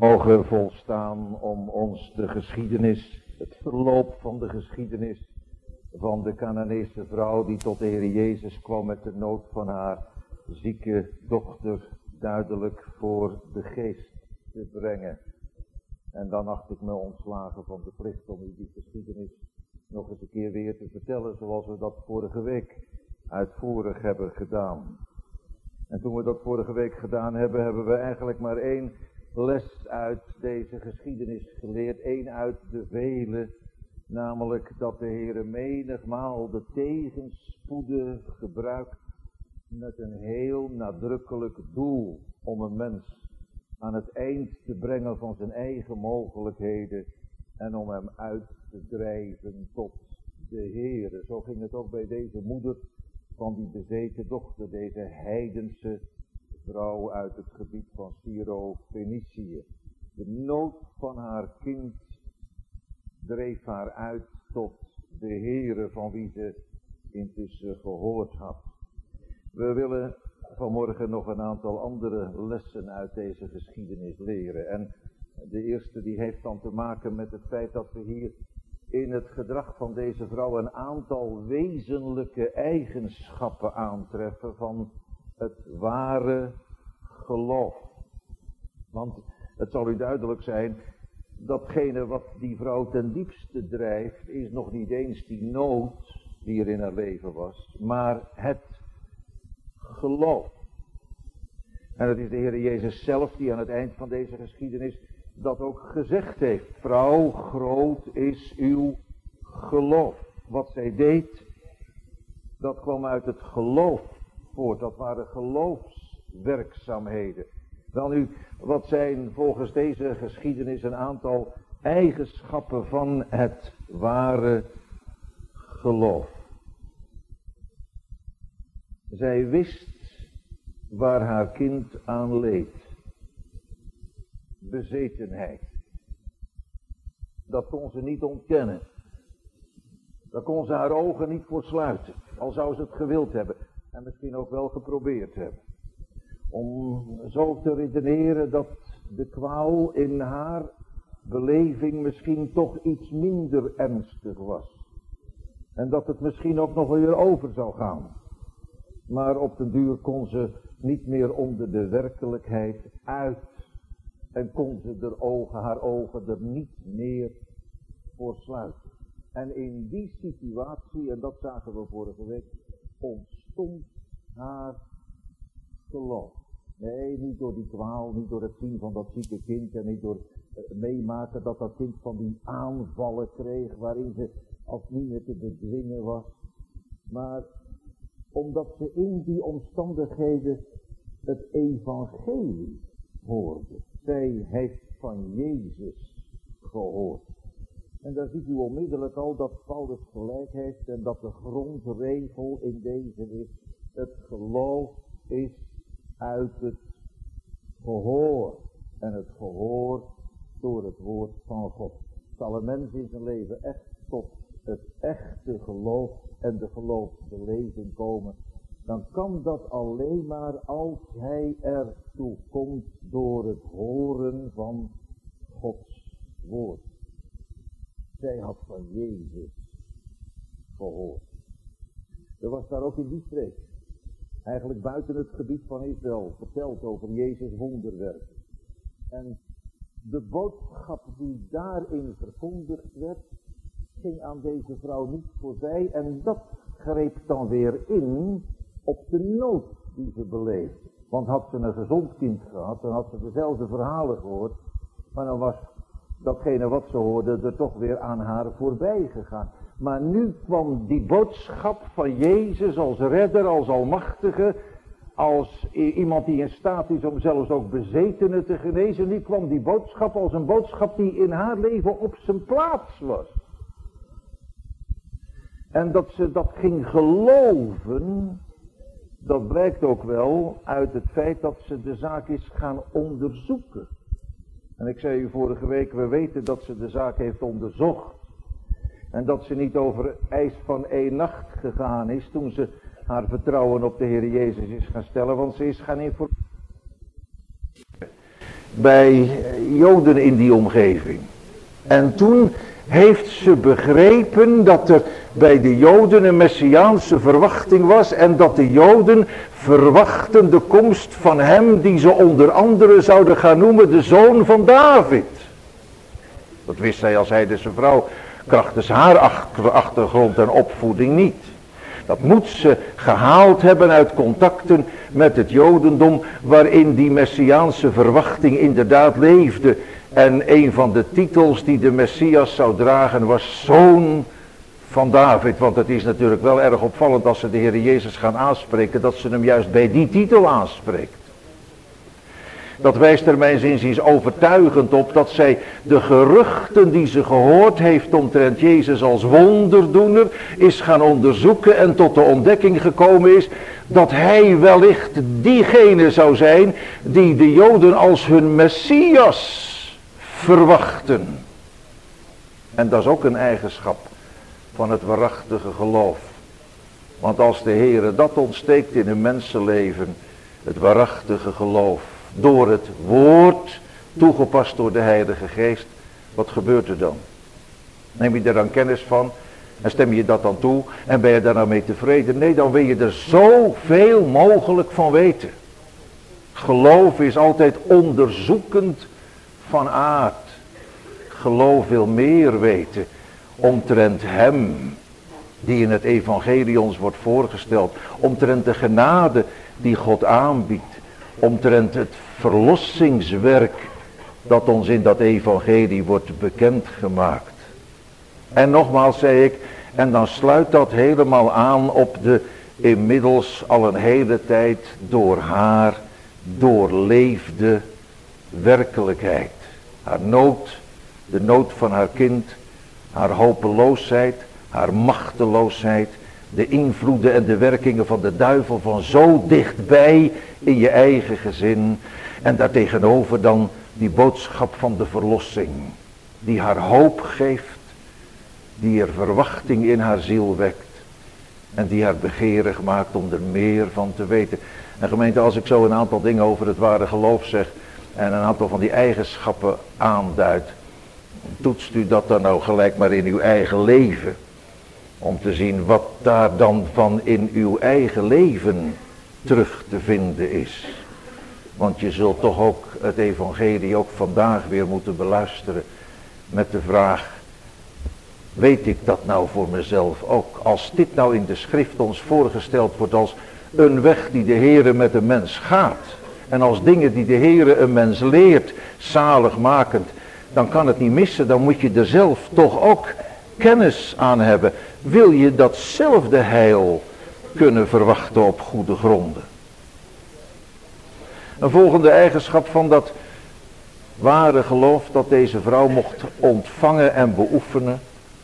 mogen volstaan om ons de geschiedenis, het verloop van de geschiedenis van de Canaanese vrouw die tot de Heer Jezus kwam met de nood van haar zieke dochter duidelijk voor de geest te brengen. En dan acht ik me ontslagen van de plicht om u die geschiedenis nog eens een keer weer te vertellen zoals we dat vorige week uitvoerig hebben gedaan. En toen we dat vorige week gedaan hebben, hebben we eigenlijk maar één les uit deze geschiedenis geleerd. Één uit de vele, namelijk dat de Heere menigmaal de tegenspoeden gebruikt met een heel nadrukkelijk doel om een mens aan het eind te brengen van zijn eigen mogelijkheden en om hem uit te drijven tot de Heere. Zo ging het ook bij deze moeder van die bezeten dochter, deze heidense vrouw uit het gebied van Syro-Fenicië. De nood van haar kind dreef haar uit tot de Heere van wie ze intussen gehoord had. We willen vanmorgen nog een aantal andere lessen uit deze geschiedenis leren. En de eerste die heeft dan te maken met het feit dat we hier in het gedrag van deze vrouw een aantal wezenlijke eigenschappen aantreffen van het ware geloof. Want het zal u duidelijk zijn, datgene wat die vrouw ten diepste drijft, is nog niet eens die nood die er in haar leven was, maar het geloof. En het is de Heer Jezus zelf die aan het eind van deze geschiedenis dat ook gezegd heeft. Vrouw, groot is uw geloof. Wat zij deed, dat kwam uit het geloof voort. Dat waren geloofswerkzaamheden. Wel nu, wat zijn volgens deze geschiedenis een aantal eigenschappen van het ware geloof? Zij wist waar haar kind aan leed. Bezetenheid. Dat kon ze niet ontkennen. Daar kon ze haar ogen niet voor sluiten. Al zou ze het gewild hebben. En misschien ook wel geprobeerd hebben. Om zo te redeneren dat de kwaal in haar beleving misschien toch iets minder ernstig was. En dat het misschien ook nog weer over zou gaan. Maar op den duur kon ze niet meer onder de werkelijkheid uit. En kon ze haar ogen er niet meer voor sluiten. En in die situatie, en dat zagen we vorige week, ontstond haar geloof. Nee, niet door die kwaal, niet door het zien van dat zieke kind en niet door meemaken dat dat kind van die aanvallen kreeg waarin ze als niet meer te bedwingen was. Maar omdat ze in die omstandigheden het evangelie hoorde. Zij heeft van Jezus gehoord. En daar ziet u onmiddellijk al dat Paulus gelijk heeft en dat de grondregel in deze is. Het geloof is uit het gehoor. En het gehoor door het woord van God. Zal een mens in zijn leven echt tot het echte geloof en de geloofsbeleving komen, dan kan dat alleen maar als hij ertoe komt door het horen van Gods woord. Zij had van Jezus gehoord. Er was daar ook in die streek, eigenlijk buiten het gebied van Israël, verteld over Jezus' wonderwerken. En de boodschap die daarin verkondigd werd, ging aan deze vrouw niet voorbij en dat greep dan weer in op de nood die ze beleefde. Want had ze een gezond kind gehad, dan had ze dezelfde verhalen gehoord, maar dan was datgene wat ze hoorde er toch weer aan haar voorbij gegaan. Maar nu kwam die boodschap van Jezus als redder, als almachtige, als iemand die in staat is om zelfs ook bezetenen te genezen. Nu kwam die boodschap als een boodschap die in haar leven op zijn plaats was. En dat ze dat ging geloven, dat blijkt ook wel uit het feit dat ze de zaak is gaan onderzoeken. En ik zei u vorige week, we weten dat ze de zaak heeft onderzocht. En dat ze niet over ijs van 1 nacht gegaan is toen ze haar vertrouwen op de Heer Jezus is gaan stellen. Want ze is gaan informeren. bij Joden in die omgeving. En toen heeft ze begrepen dat er bij de Joden een messiaanse verwachting was. En dat de Joden verwachten de komst van hem die ze onder andere zouden gaan noemen de zoon van David. Dat wist zij als heidense vrouw krachtens haar achtergrond en opvoeding niet. Dat moet ze gehaald hebben uit contacten met het Jodendom waarin die messiaanse verwachting inderdaad leefde. En een van de titels die de Messias zou dragen was zoon van David. Want het is natuurlijk wel erg opvallend als ze de Heer Jezus gaan aanspreken dat ze hem juist bij die titel aanspreekt. Dat wijst er mijns inziens overtuigend op dat zij de geruchten die ze gehoord heeft omtrent Jezus als wonderdoener is gaan onderzoeken en tot de ontdekking gekomen is dat hij wellicht diegene zou zijn die de Joden als hun Messias verwachten. En dat is ook een eigenschap van het waarachtige geloof. Want als de Heere dat ontsteekt in een mensenleven, het waarachtige geloof, door het woord, toegepast door de Heilige Geest, wat gebeurt er dan? Neem je er dan kennis van en stem je dat dan toe en ben je daar nou mee tevreden? Nee, dan wil je er zoveel mogelijk van weten. Geloof is altijd onderzoekend van aard. Geloof wil meer weten omtrent hem die in het evangelie ons wordt voorgesteld, omtrent de genade die God aanbiedt, omtrent het verlossingswerk dat ons in dat evangelie wordt bekendgemaakt. En nogmaals zei ik, en dan sluit dat helemaal aan op de inmiddels al een hele tijd door haar doorleefde werkelijkheid. Haar nood, de nood van haar kind, haar hopeloosheid, haar machteloosheid, de invloeden en de werkingen van de duivel van zo dichtbij in je eigen gezin. En daartegenover dan die boodschap van de verlossing, die haar hoop geeft, die er verwachting in haar ziel wekt en die haar begeerig maakt om er meer van te weten. En gemeente, als ik zo een aantal dingen over het ware geloof zeg en een aantal van die eigenschappen aanduid, toetst u dat dan nou gelijk maar in uw eigen leven. Om te zien wat daar dan van in uw eigen leven terug te vinden is. Want je zult toch ook het evangelie ook vandaag weer moeten beluisteren. Met de vraag, weet ik dat nou voor mezelf ook? Als dit nou in de schrift ons voorgesteld wordt als een weg die de Heere met een mens gaat. En als dingen die de Heere een mens leert, zaligmakend. Dan kan het niet missen, dan moet je er zelf toch ook kennis aan hebben. Wil je datzelfde heil kunnen verwachten op goede gronden? Een volgende eigenschap van dat ware geloof dat deze vrouw mocht ontvangen en beoefenen,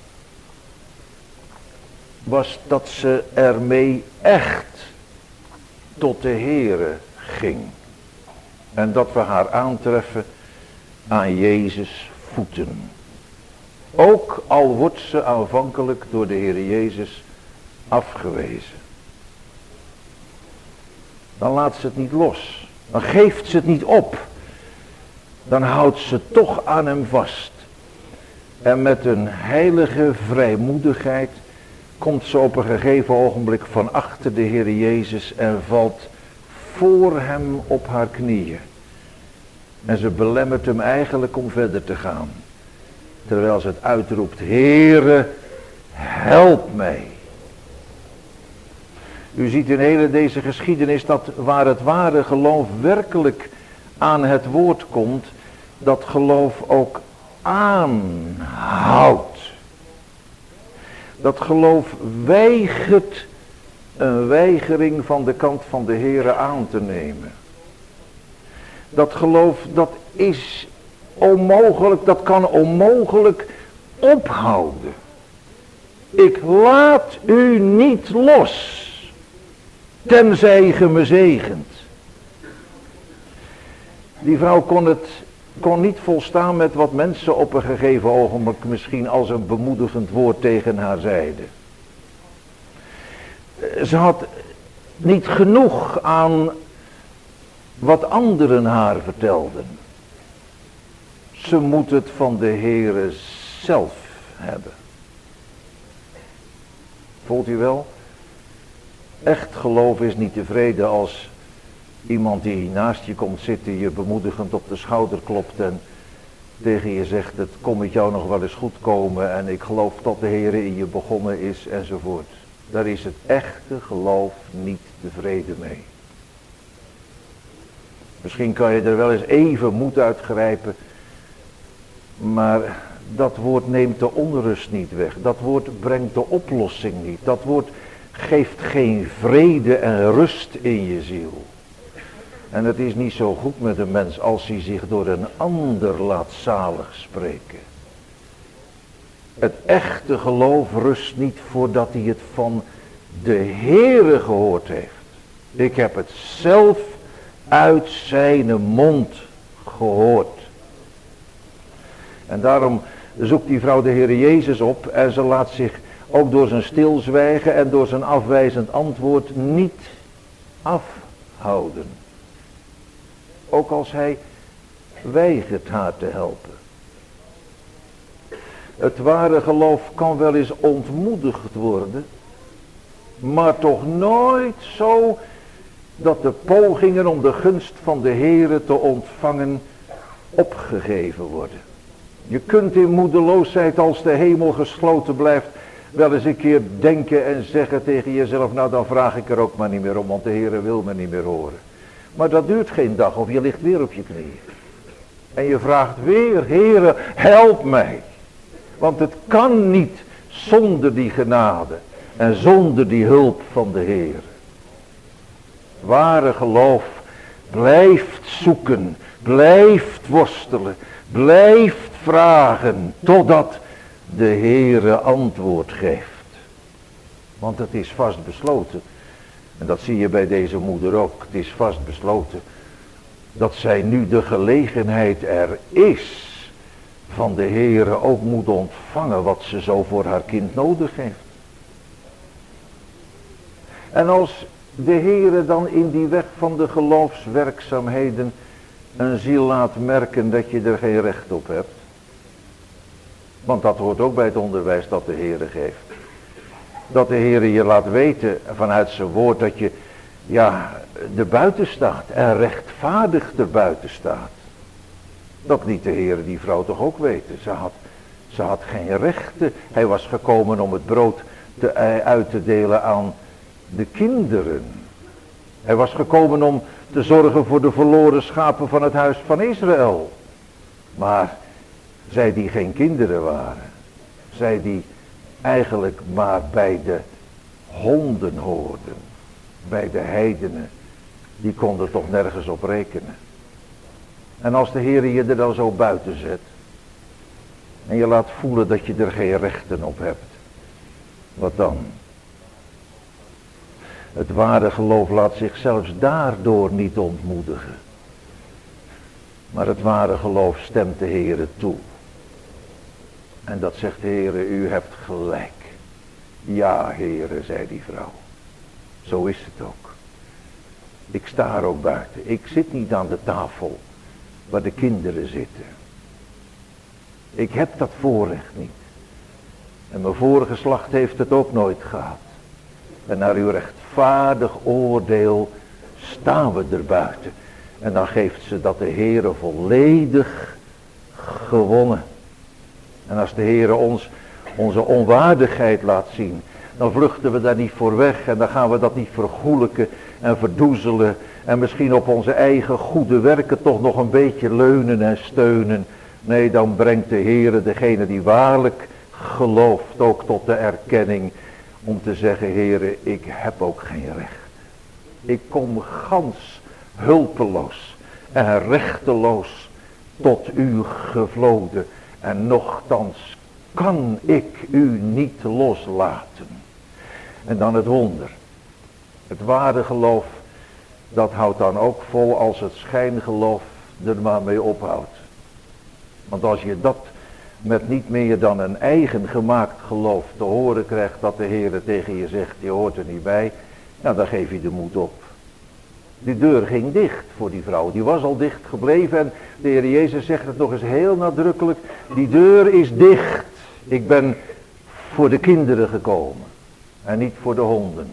was dat ze ermee echt tot de Heere ging. En dat we haar aantreffen aan Jezus' voeten. Ook al wordt ze aanvankelijk door de Heer Jezus afgewezen. Dan laat ze het niet los. Dan geeft ze het niet op. Dan houdt ze toch aan hem vast. En met een heilige vrijmoedigheid komt ze op een gegeven ogenblik van achter de Heer Jezus en valt voor hem op haar knieën. En ze belemmert hem eigenlijk om verder te gaan. Terwijl ze het uitroept, Heere, help mij. U ziet in hele deze geschiedenis dat waar het ware geloof werkelijk aan het woord komt, dat geloof ook aanhoudt. Dat geloof weigert een weigering van de kant van de Heere aan te nemen. Dat geloof, dat is onmogelijk, dat kan onmogelijk ophouden. Ik laat u niet los, tenzij ge me zegent. Die vrouw kon niet volstaan met wat mensen op een gegeven ogenblik misschien als een bemoedigend woord tegen haar zeiden. Ze had niet genoeg aan wat anderen haar vertelden. Ze moet het van de Heere zelf hebben. Voelt u wel? Echt geloof is niet tevreden als iemand die naast je komt zitten je bemoedigend op de schouder klopt en tegen je zegt: het kon met jou nog wel eens goed komen en ik geloof dat de Heere in je begonnen is enzovoort. Daar is het echte geloof niet tevreden mee. Misschien kan je er wel eens even moed uit grijpen, maar dat woord neemt de onrust niet weg. Dat woord brengt de oplossing niet. Dat woord geeft geen vrede en rust in je ziel. En het is niet zo goed met een mens als hij zich door een ander laat zalig spreken. Het echte geloof rust niet voordat hij het van de Heere gehoord heeft. Ik heb het zelf uit zijn mond gehoord. En daarom zoekt die vrouw de Heere Jezus op en ze laat zich ook door zijn stilzwijgen en door zijn afwijzend antwoord niet afhouden. Ook als hij weigert haar te helpen. Het ware geloof kan wel eens ontmoedigd worden, maar toch nooit zo dat de pogingen om de gunst van de Heere te ontvangen opgegeven worden. Je kunt in moedeloosheid, als de hemel gesloten blijft, wel eens een keer denken en zeggen tegen jezelf: nou, dan vraag ik er ook maar niet meer om, want de Heere wil me niet meer horen. Maar dat duurt geen dag of je ligt weer op je knieën. En je vraagt weer: Heere, help mij. Want het kan niet zonder die genade en zonder die hulp van de Heer. Ware geloof blijft zoeken, blijft worstelen, blijft vragen totdat de Heere antwoord geeft. Want het is vast besloten, en dat zie je bij deze moeder ook, het is vast besloten dat zij nu de gelegenheid er is van de Heere ook moet ontvangen wat ze zo voor haar kind nodig heeft. En als de Heere dan in die weg van de geloofswerkzaamheden een ziel laat merken dat je er geen recht op hebt. Want dat hoort ook bij het onderwijs dat de Heere geeft. Dat de Heere je laat weten vanuit zijn woord dat je er buiten staat en rechtvaardig er buiten staat. Dat liet de Heere die vrouw toch ook weten. Ze had geen rechten. Hij was gekomen om het brood uit te delen aan de kinderen. Hij was gekomen om te zorgen voor de verloren schapen van het huis van Israël. Maar zij die geen kinderen waren, zij die eigenlijk maar bij de honden hoorden, bij de heidenen, die konden toch nergens op rekenen. En als de Heer je er dan zo buiten zet en je laat voelen dat je er geen rechten op hebt, wat dan? Het ware geloof laat zich zelfs daardoor niet ontmoedigen. Maar het ware geloof stemt de Heere toe. En dat zegt: Heere, u hebt gelijk. Ja, Heere, zei die vrouw. Zo is het ook. Ik sta er ook buiten. Ik zit niet aan de tafel waar de kinderen zitten. Ik heb dat voorrecht niet. En mijn vorige geslacht heeft het ook nooit gehad. En naar uw rechtvaardig oordeel staan we er buiten. En dan geeft ze dat de Heere volledig gewonnen. En als de Heere ons onze onwaardigheid laat zien, dan vluchten we daar niet voor weg. En dan gaan we dat niet vergoelijken en verdoezelen. En misschien op onze eigen goede werken toch nog een beetje leunen en steunen. Nee, dan brengt de Heere degene die waarlijk gelooft ook tot de erkenning. Om te zeggen: Heere, ik heb ook geen recht. Ik kom gans hulpeloos en rechteloos tot u gevloden. En nochtans kan ik u niet loslaten. En dan het wonder. Het ware geloof, dat houdt dan ook vol als het schijngeloof er maar mee ophoudt. Want als je dat met niet meer dan een eigen gemaakt geloof te horen krijgt dat de Heere tegen je zegt: je hoort er niet bij, nou dan geef je de moed op. Die deur ging dicht voor die vrouw. Die was al dicht gebleven. En de Heer Jezus zegt het nog eens heel nadrukkelijk. Die deur is dicht. Ik ben voor de kinderen gekomen. En niet voor de honden.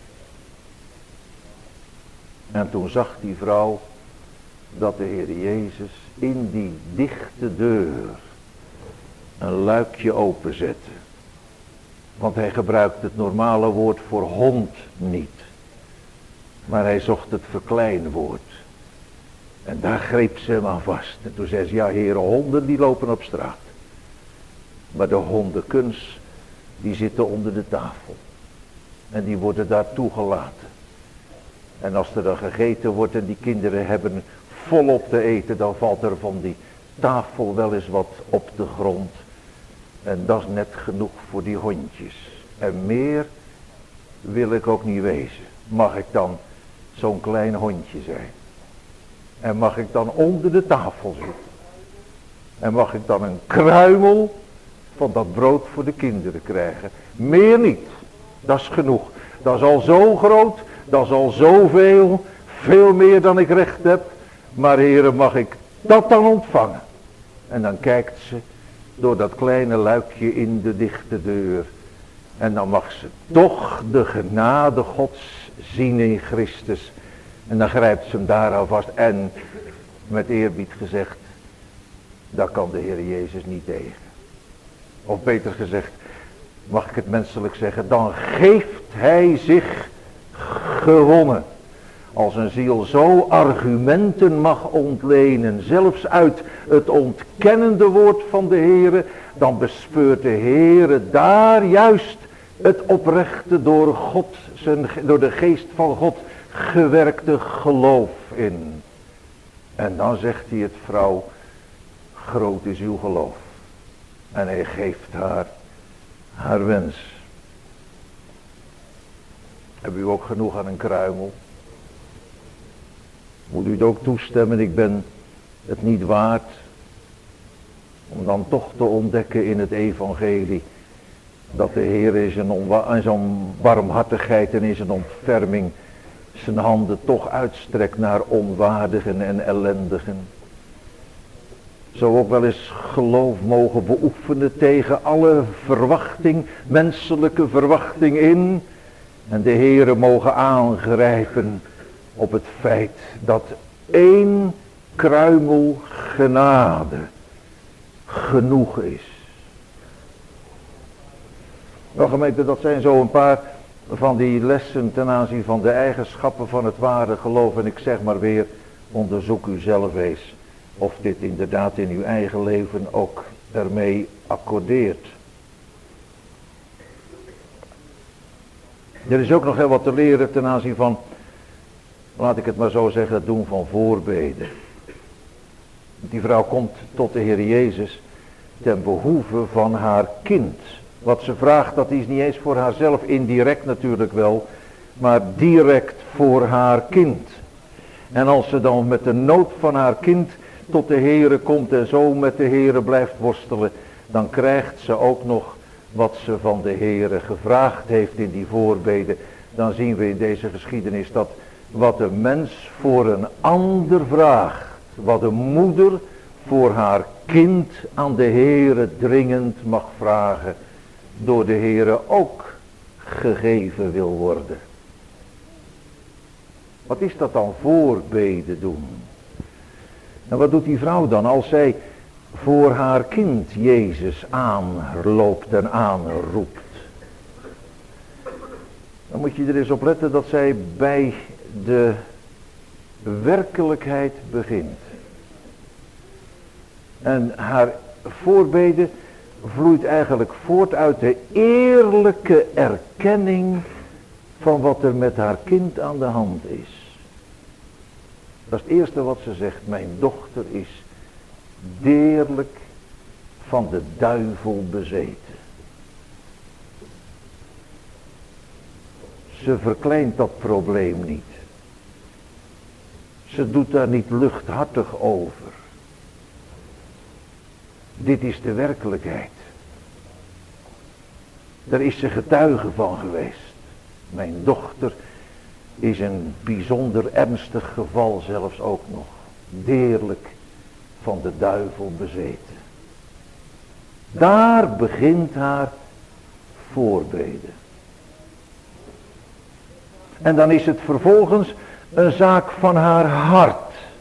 En toen zag die vrouw dat de Heer Jezus in die dichte deur een luikje openzette. Want hij gebruikt het normale woord voor hond niet. Maar hij zocht het verkleinwoord. En daar greep ze hem aan vast. En toen zei ze, ja heren, honden die lopen op straat. Maar de hondenkens, die zitten onder de tafel. En die worden daar toegelaten. En als er dan gegeten wordt en die kinderen hebben volop te eten, dan valt er van die tafel wel eens wat op de grond. En dat is net genoeg voor die hondjes. En meer wil ik ook niet wezen. Mag ik dan zo'n klein hondje zijn? En mag ik dan onder de tafel zitten? En mag ik dan een kruimel van dat brood voor de kinderen krijgen? Meer niet. Dat is genoeg. Dat is al zo groot. Dat is al zoveel. Veel meer dan ik recht heb. Maar heren, mag ik dat dan ontvangen? En dan kijkt ze door dat kleine luikje in de dichte deur. En dan mag ze toch de genade Gods zien in Christus. En dan grijpt ze hem daar al vast. En met eerbied gezegd, daar kan de Heer Jezus niet tegen. Of beter gezegd, mag ik het menselijk zeggen, dan geeft hij zich gewonnen. Als een ziel zo argumenten mag ontlenen, zelfs uit het ontkennende woord van de Heere, dan bespeurt de Heere daar juist het oprechte door God, door de geest van God gewerkte geloof in. En dan zegt hij het, vrouw, groot is uw geloof. En hij geeft haar wens. Heb u ook genoeg aan een kruimel? Moet u het ook toestemmen, ik ben het niet waard om dan toch te ontdekken in het evangelie dat de Heer in zijn barmhartigheid en in zijn ontferming zijn handen toch uitstrekt naar onwaardigen en ellendigen. Zo ook wel eens geloof mogen beoefenen tegen alle verwachting, menselijke verwachting in. En de Heere mogen aangrijpen op het feit dat één kruimel genade genoeg is. Nou gemeente, dat zijn zo een paar van die lessen ten aanzien van de eigenschappen van het ware geloof. En ik zeg maar weer, onderzoek u zelf eens of dit inderdaad in uw eigen leven ook ermee accordeert. Er is ook nog heel wat te leren ten aanzien van, laat ik het maar zo zeggen, het doen van voorbeden. Die vrouw komt tot de Heer Jezus ten behoeve van haar kind. Wat ze vraagt, dat is niet eens voor haarzelf, indirect natuurlijk wel, maar direct voor haar kind. En als ze dan met de nood van haar kind tot de Heere komt en zo met de Heere blijft worstelen, dan krijgt ze ook nog wat ze van de Heere gevraagd heeft in die voorbeden. Dan zien we in deze geschiedenis dat wat een mens voor een ander vraagt, wat een moeder voor haar kind aan de Heere dringend mag vragen, door de Heere ook gegeven wil worden. Wat is dat dan, voorbeden doen? En wat doet die vrouw dan als zij voor haar kind Jezus aanloopt en aanroept? Dan moet je er eens op letten dat zij bij de werkelijkheid begint. En haar voorbeden vloeit eigenlijk voort uit de eerlijke erkenning van wat er met haar kind aan de hand is. Dat is het eerste wat ze zegt. Mijn dochter is deerlijk van de duivel bezeten. Ze verkleint dat probleem niet. Ze doet daar niet luchthartig over. Dit is de werkelijkheid. Daar is ze getuige van geweest. Mijn dochter is een bijzonder ernstig geval zelfs ook nog. Deerlijk van de duivel bezeten. Daar begint haar voorbeden. En dan is het vervolgens een zaak van haar hart.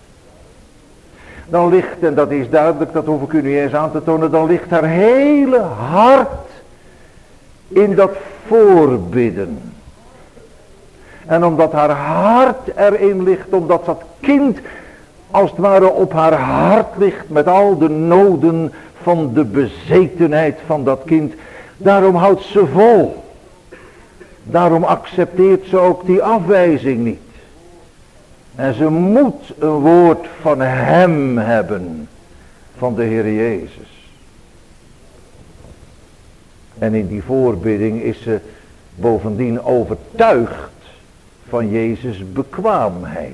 Dan ligt, en dat is duidelijk, dat hoef ik u niet eens aan te tonen, dan ligt haar hele hart in dat voorbidden. En omdat haar hart erin ligt, omdat dat kind als het ware op haar hart ligt met al de noden van de bezetenheid van dat kind, daarom houdt ze vol. Daarom accepteert ze ook die afwijzing niet. En ze moet een woord van hem hebben, van de Heer Jezus. En in die voorbidding is ze bovendien overtuigd van Jezus' bekwaamheid.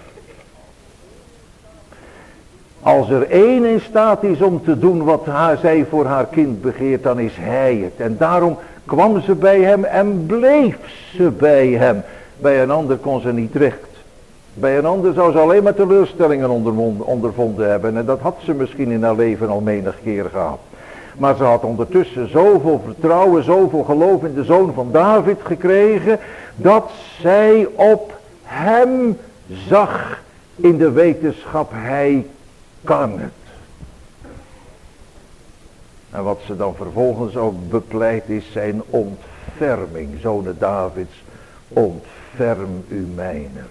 Als er één in staat is om te doen wat zij voor haar kind begeert, dan is hij het. En daarom kwam ze bij hem en bleef ze bij hem. Bij een ander kon ze niet terecht. Bij een ander zou ze alleen maar teleurstellingen ondervonden hebben. En dat had ze misschien in haar leven al menig keer gehad. Maar ze had ondertussen zoveel vertrouwen, zoveel geloof in de Zoon van David gekregen, dat zij op hem zag in de wetenschap, hij kan het. En wat ze dan vervolgens ook bepleit is zijn ontferming. Zonen Davids, ontferm u mijner.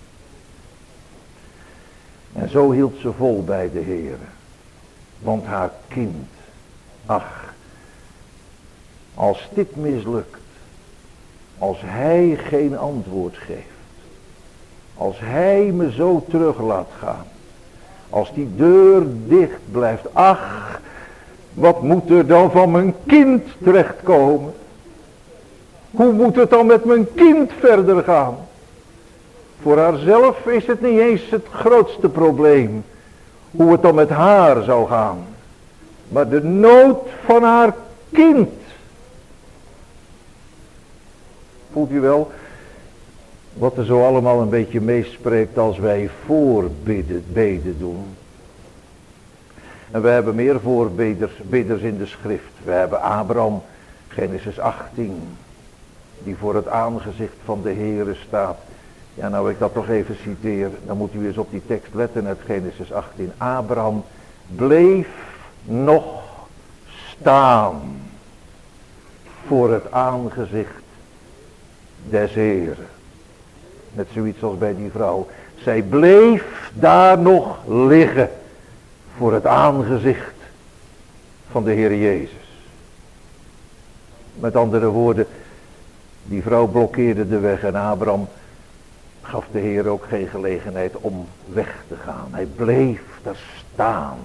En zo hield ze vol bij de Heere. Want haar kind, ach, als dit mislukt, als hij geen antwoord geeft, als hij me zo terug laat gaan, als die deur dicht blijft, ach, wat moet er dan van mijn kind terechtkomen? Hoe moet het dan met mijn kind verder gaan? Voor haarzelf is het niet eens het grootste probleem, hoe het dan met haar zou gaan. Maar de nood van haar kind. Voelt u wel wat er zo allemaal een beetje meespreekt als wij voorbeden doen. En we hebben meer voorbidders in de schrift. We hebben Abraham, Genesis 18, die voor het aangezicht van de Heere staat. Ja, nou ik dat toch even citeer, dan moet u eens op die tekst letten uit Genesis 18. Abraham bleef nog staan voor het aangezicht des Heeren. Net zoiets als bij die vrouw. Zij bleef daar nog liggen voor het aangezicht van de Heer Jezus. Met andere woorden, die vrouw blokkeerde de weg en Abraham gaf de Heer ook geen gelegenheid om weg te gaan. Hij bleef daar staan.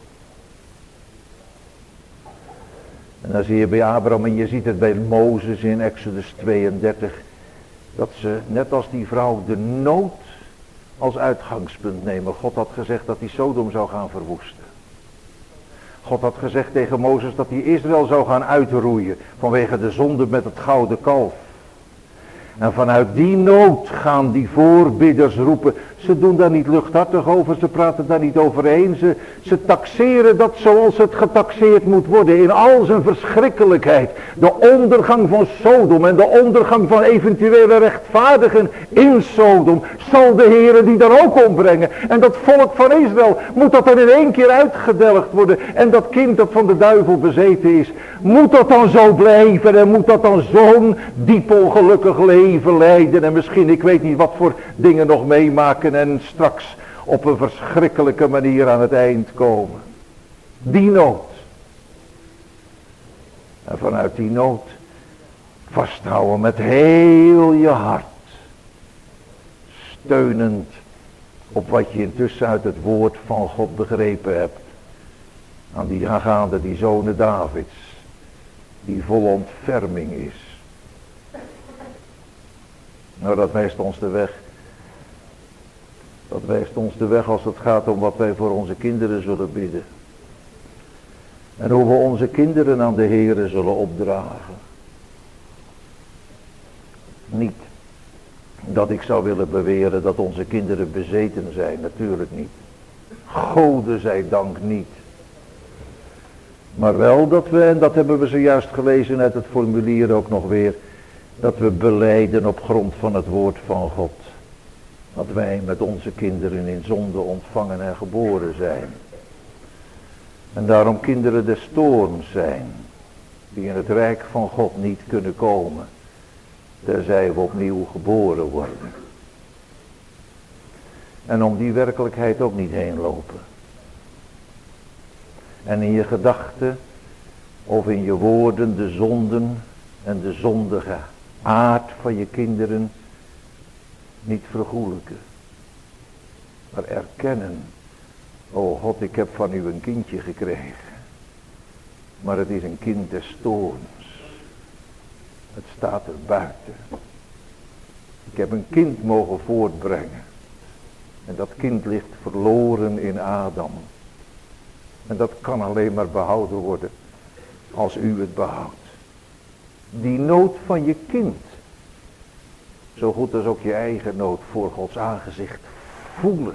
En dan zie je bij Abraham, en je ziet het bij Mozes in Exodus 32, dat ze net als die vrouw de nood als uitgangspunt nemen. God had gezegd dat hij Sodom zou gaan verwoesten. God had gezegd tegen Mozes dat hij Israël zou gaan uitroeien vanwege de zonde met het gouden kalf. En vanuit die nood gaan die voorbidders roepen. Ze doen daar niet luchthartig over, ze praten daar niet overheen. Ze taxeren dat zoals het getaxeerd moet worden in al zijn verschrikkelijkheid. De ondergang van Sodom en de ondergang van eventuele rechtvaardigen in Sodom zal de Heere die daar ook ombrengen. En dat volk van Israël moet dat er in één keer uitgedelgd worden. En dat kind dat van de duivel bezeten is, moet dat dan zo blijven en moet dat dan zo'n diep ongelukkig leven leiden. En misschien, ik weet niet wat voor dingen nog meemaken en straks op een verschrikkelijke manier aan het eind komen. Die nood. En vanuit die nood vasthouden met heel je hart. Steunend op wat je intussen uit het woord van God begrepen hebt. Aan die gaande, die zonen Davids. Die vol ontferming is. Nou, dat wijst ons de weg. Dat wijst ons de weg als het gaat om wat wij voor onze kinderen zullen bidden. En hoe we onze kinderen aan de Heere zullen opdragen. Niet dat ik zou willen beweren dat onze kinderen bezeten zijn, natuurlijk niet. Gode zij dank niet. Maar wel dat we, en dat hebben we zojuist gelezen uit het formulier ook nog weer, dat we belijden op grond van het woord van God. Dat wij met onze kinderen in zonde ontvangen en geboren zijn. En daarom kinderen des toorns zijn, die in het rijk van God niet kunnen komen, tenzij we opnieuw geboren worden. En om die werkelijkheid ook niet heen lopen. En in je gedachten of in je woorden de zonden en de zondige aard van je kinderen niet vergoelijken. Maar erkennen, o God, ik heb van u een kindje gekregen. Maar het is een kind des toorns. Het staat er buiten. Ik heb een kind mogen voortbrengen. En dat kind ligt verloren in Adam. En dat kan alleen maar behouden worden als u het behoudt. Die nood van je kind, zo goed als ook je eigen nood voor Gods aangezicht voelen.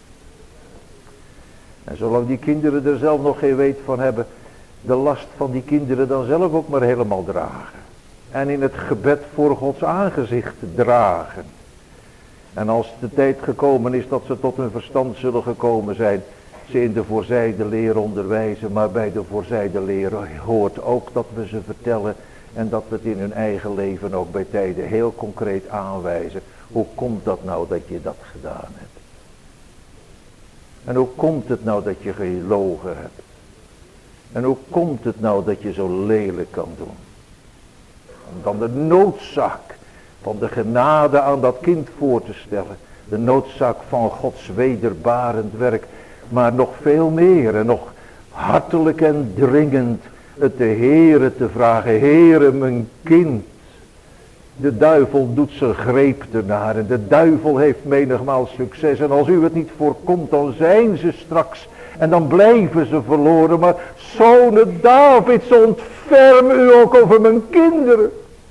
En zolang die kinderen er zelf nog geen weet van hebben, de last van die kinderen dan zelf ook maar helemaal dragen. En in het gebed voor Gods aangezicht dragen. En als de tijd gekomen is dat ze tot hun verstand zullen gekomen zijn, ze in de voorzijde leer onderwijzen, maar bij de voorzijde leer hoort ook dat we ze vertellen en dat we het in hun eigen leven ook bij tijden heel concreet aanwijzen. Hoe komt dat nou dat je dat gedaan hebt? En hoe komt het nou dat je gelogen hebt? En hoe komt het nou dat je zo lelijk kan doen? Om dan de noodzaak van de genade aan dat kind voor te stellen. De noodzaak van Gods wederbarend werk. Maar nog veel meer en nog hartelijk en dringend het de Heere te vragen. Heere, mijn kind. De duivel doet zijn greep ernaar en de duivel heeft menigmaal succes. En als u het niet voorkomt, dan zijn ze straks en dan blijven ze verloren. Maar zonen Davids, ontferm u ook over mijn kinderen.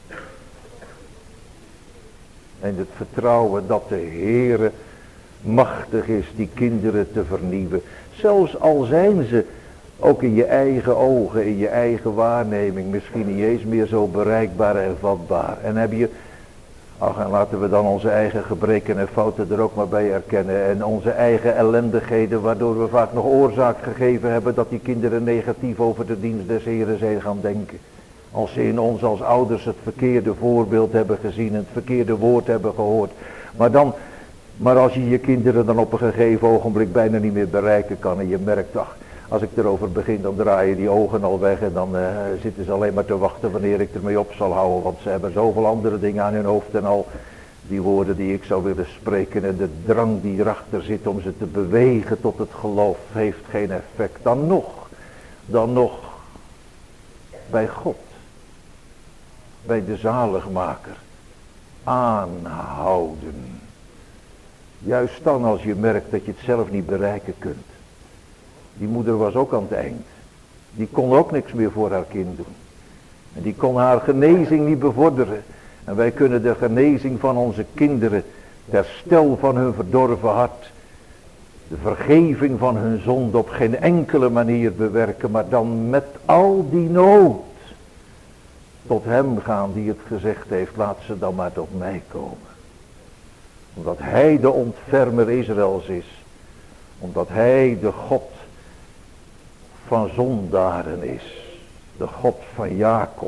En het vertrouwen dat de Heere machtig is die kinderen te vernieuwen. Zelfs al zijn ze ook in je eigen ogen, in je eigen waarneming misschien niet eens meer zo bereikbaar en vatbaar. En heb je, ach, en laten we dan onze eigen gebreken en fouten er ook maar bij erkennen. En onze eigen ellendigheden, waardoor we vaak nog oorzaak gegeven hebben dat die kinderen negatief over de dienst des Heren zijn gaan denken. Als ze in ons als ouders het verkeerde voorbeeld hebben gezien en het verkeerde woord hebben gehoord. Maar als je je kinderen dan op een gegeven ogenblik bijna niet meer bereiken kan en je merkt, ach, als ik erover begin dan draaien die ogen al weg en dan zitten ze alleen maar te wachten wanneer ik ermee op zal houden. Want ze hebben zoveel andere dingen aan hun hoofd en al die woorden die ik zou willen spreken en de drang die erachter zit om ze te bewegen tot het geloof heeft geen effect. Dan nog bij God. Bij de zaligmaker. Aanhouden. Juist dan als je merkt dat je het zelf niet bereiken kunt. Die moeder was ook aan het eind. Die kon ook niks meer voor haar kind doen. En die kon haar genezing niet bevorderen. En wij kunnen de genezing van onze kinderen, het herstel van hun verdorven hart, de vergeving van hun zonde op geen enkele manier bewerken, maar dan met al die nood tot hem gaan die het gezegd heeft, laat ze dan maar tot mij komen. Omdat hij de ontfermer Israëls is. Omdat hij de God van zondaren is. De God van Jacob.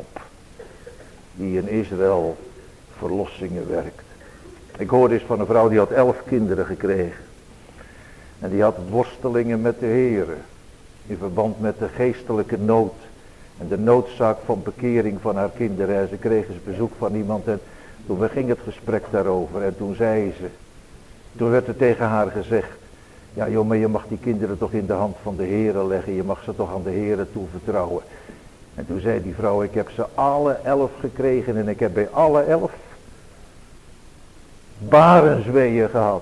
Die in Israël verlossingen werkt. Ik hoorde eens van een vrouw die had 11 kinderen gekregen. En die had worstelingen met de Heere. In verband met de geestelijke nood. En de noodzaak van bekering van haar kinderen. En ze kreeg eens bezoek van iemand. En toen ging het gesprek daarover. En toen zei ze. Toen werd er tegen haar gezegd. Ja joh, maar je mag die kinderen toch in de hand van de Heere leggen. Je mag ze toch aan de Heere toevertrouwen. En toen zei die vrouw, ik heb ze alle 11 gekregen. En ik heb bij alle 11 barensweeën gehad.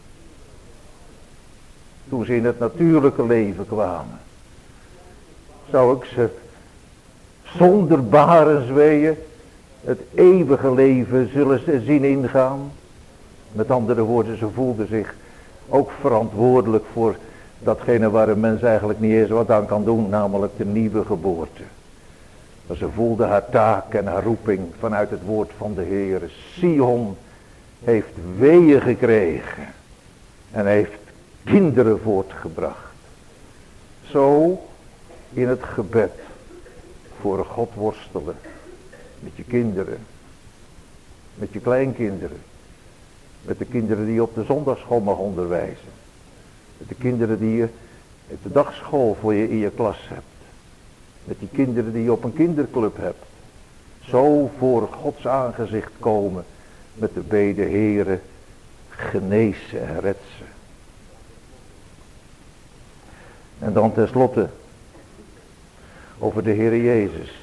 Toen ze in het natuurlijke leven kwamen. Zou ik ze zonder barensweeën het eeuwige leven zullen ze zien ingaan? Met andere woorden, ze voelden zich ook verantwoordelijk voor datgene waar een mens eigenlijk niet eens wat aan kan doen, namelijk de nieuwe geboorte. Maar ze voelde haar taak en haar roeping vanuit het woord van de Heer. Sion heeft weeën gekregen en heeft kinderen voortgebracht. Zo in het gebed voor God worstelen. Met je kinderen. Met je kleinkinderen. Met de kinderen die je op de zondagschool mag onderwijzen. Met de kinderen die je op de dagschool voor je in je klas hebt. Met die kinderen die je op een kinderclub hebt. Zo voor Gods aangezicht komen. Met de bede, Heere, genees ze en red ze. En dan tenslotte over de Heere Jezus.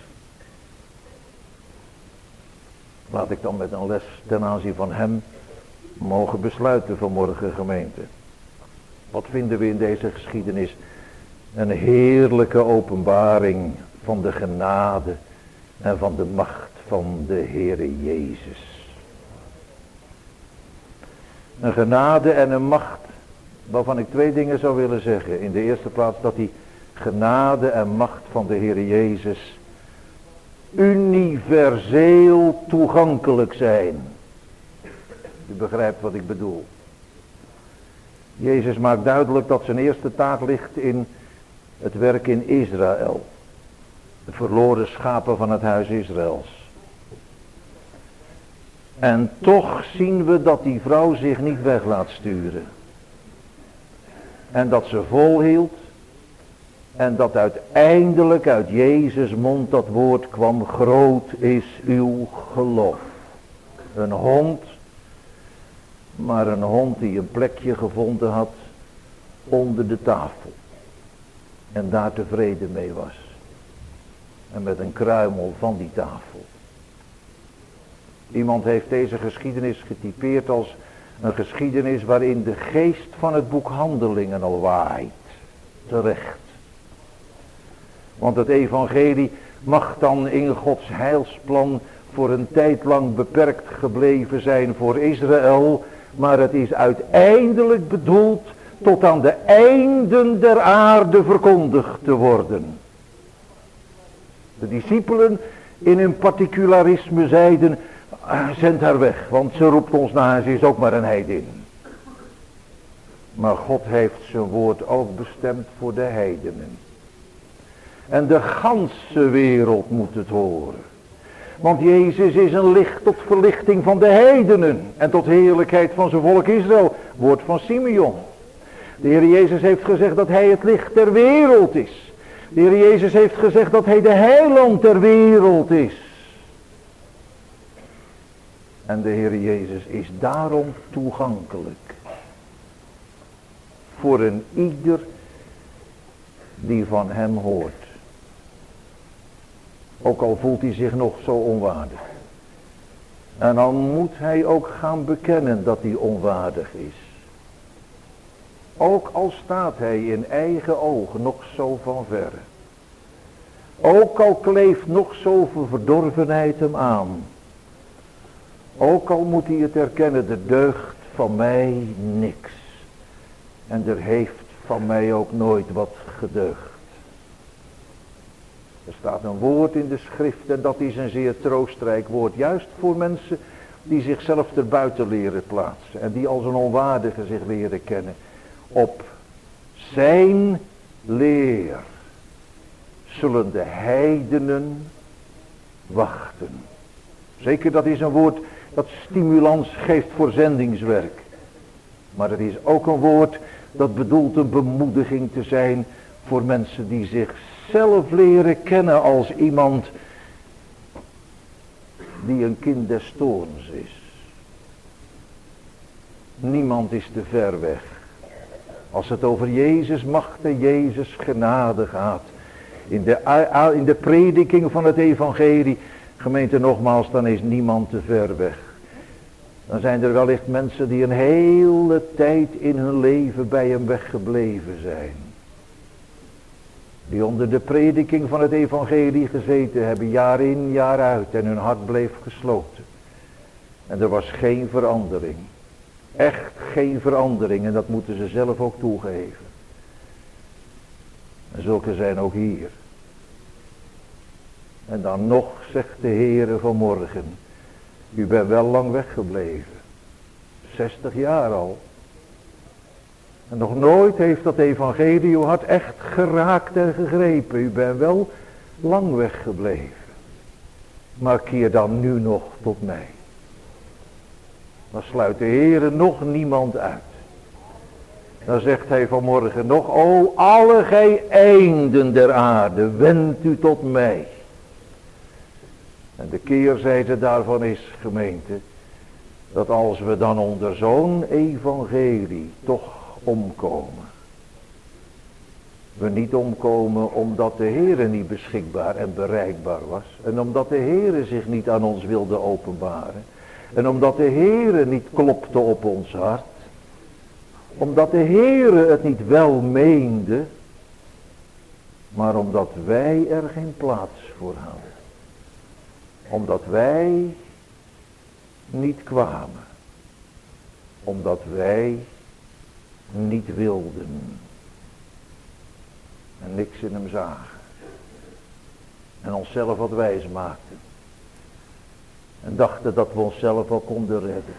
Laat ik dan met een les ten aanzien van hem mogen besluiten vanmorgen, gemeente. Wat vinden we in deze geschiedenis? Een heerlijke openbaring van de genade en van de macht van de Heere Jezus. Een genade en een macht waarvan ik twee dingen zou willen zeggen. In de eerste plaats dat die genade en macht van de Heere Jezus universeel toegankelijk zijn. U begrijpt wat ik bedoel. Jezus maakt duidelijk dat zijn eerste taak ligt in het werk in Israël. De verloren schapen van het huis Israëls. En toch zien we dat die vrouw zich niet weg laat sturen. En dat ze volhield. En dat uiteindelijk uit Jezus' mond dat woord kwam: groot is uw geloof. Een hond. Maar een hond die een plekje gevonden had onder de tafel. En daar tevreden mee was. En met een kruimel van die tafel. Iemand heeft deze geschiedenis getypeerd als een geschiedenis waarin de geest van het boek Handelingen al waait. Terecht. Want het evangelie mag dan in Gods heilsplan voor een tijd lang beperkt gebleven zijn voor Israël. Maar het is uiteindelijk bedoeld tot aan de einden der aarde verkondigd te worden. De discipelen in hun particularisme zeiden: zend haar weg, want ze roept ons na en ze is ook maar een heidin. Maar God heeft zijn woord ook bestemd voor de heidenen. En de ganse wereld moet het horen. Want Jezus is een licht tot verlichting van de heidenen. En tot heerlijkheid van zijn volk Israël. Woord van Simeon. De Heer Jezus heeft gezegd dat hij het licht der wereld is. De Heer Jezus heeft gezegd dat hij de heiland der wereld is. En de Heer Jezus is daarom toegankelijk. Voor een ieder die van hem hoort. Ook al voelt hij zich nog zo onwaardig. En dan moet hij ook gaan bekennen dat hij onwaardig is. Ook al staat hij in eigen ogen nog zo van verre. Ook al kleeft nog zoveel verdorvenheid hem aan. Ook al moet hij het erkennen, er deugt van mij niks. En er heeft van mij ook nooit wat gedeugd. Er staat een woord in de schrift en dat is een zeer troostrijk woord. Juist voor mensen die zichzelf erbuiten leren plaatsen. En die als een onwaardige zich leren kennen. Op zijn leer zullen de heidenen wachten. Zeker, dat is een woord dat stimulans geeft voor zendingswerk. Maar het is ook een woord dat bedoelt een bemoediging te zijn voor mensen die zichzelf leren kennen als iemand die een kind des toorns is. Niemand is te ver weg. Als het over Jezus macht en Jezus genade gaat. In de prediking van het evangelie, gemeente nogmaals, dan is niemand te ver weg. Dan zijn er wellicht mensen die een hele tijd in hun leven bij hem weggebleven zijn. Die onder de prediking van het evangelie gezeten hebben, jaar in, jaar uit, en hun hart bleef gesloten. En er was geen verandering. Echt geen verandering en dat moeten ze zelf ook toegeven. En zulke zijn ook hier. En dan nog zegt de Heere vanmorgen, u bent wel lang weggebleven. 60 jaar al. En nog nooit heeft dat evangelie uw hart echt geraakt en gegrepen. U bent wel lang weggebleven. Maar keer dan nu nog tot mij. Dan sluit de Heere nog niemand uit. Dan zegt hij vanmorgen nog, o alle gij einden der aarde, wendt u tot mij. En de keerzijde daarvan is, gemeente, dat als we dan onder zo'n evangelie toch omkomen. We niet omkomen omdat de Heere niet beschikbaar en bereikbaar was. En omdat de Heere zich niet aan ons wilde openbaren. En omdat de Heere niet klopte op ons hart. Omdat de Heere het niet wel meende. Maar omdat wij er geen plaats voor hadden. Omdat wij niet kwamen. Omdat wij niet wilden. En niks in hem zagen. En onszelf wat wijs maakten. En dachten dat we onszelf wel konden redden.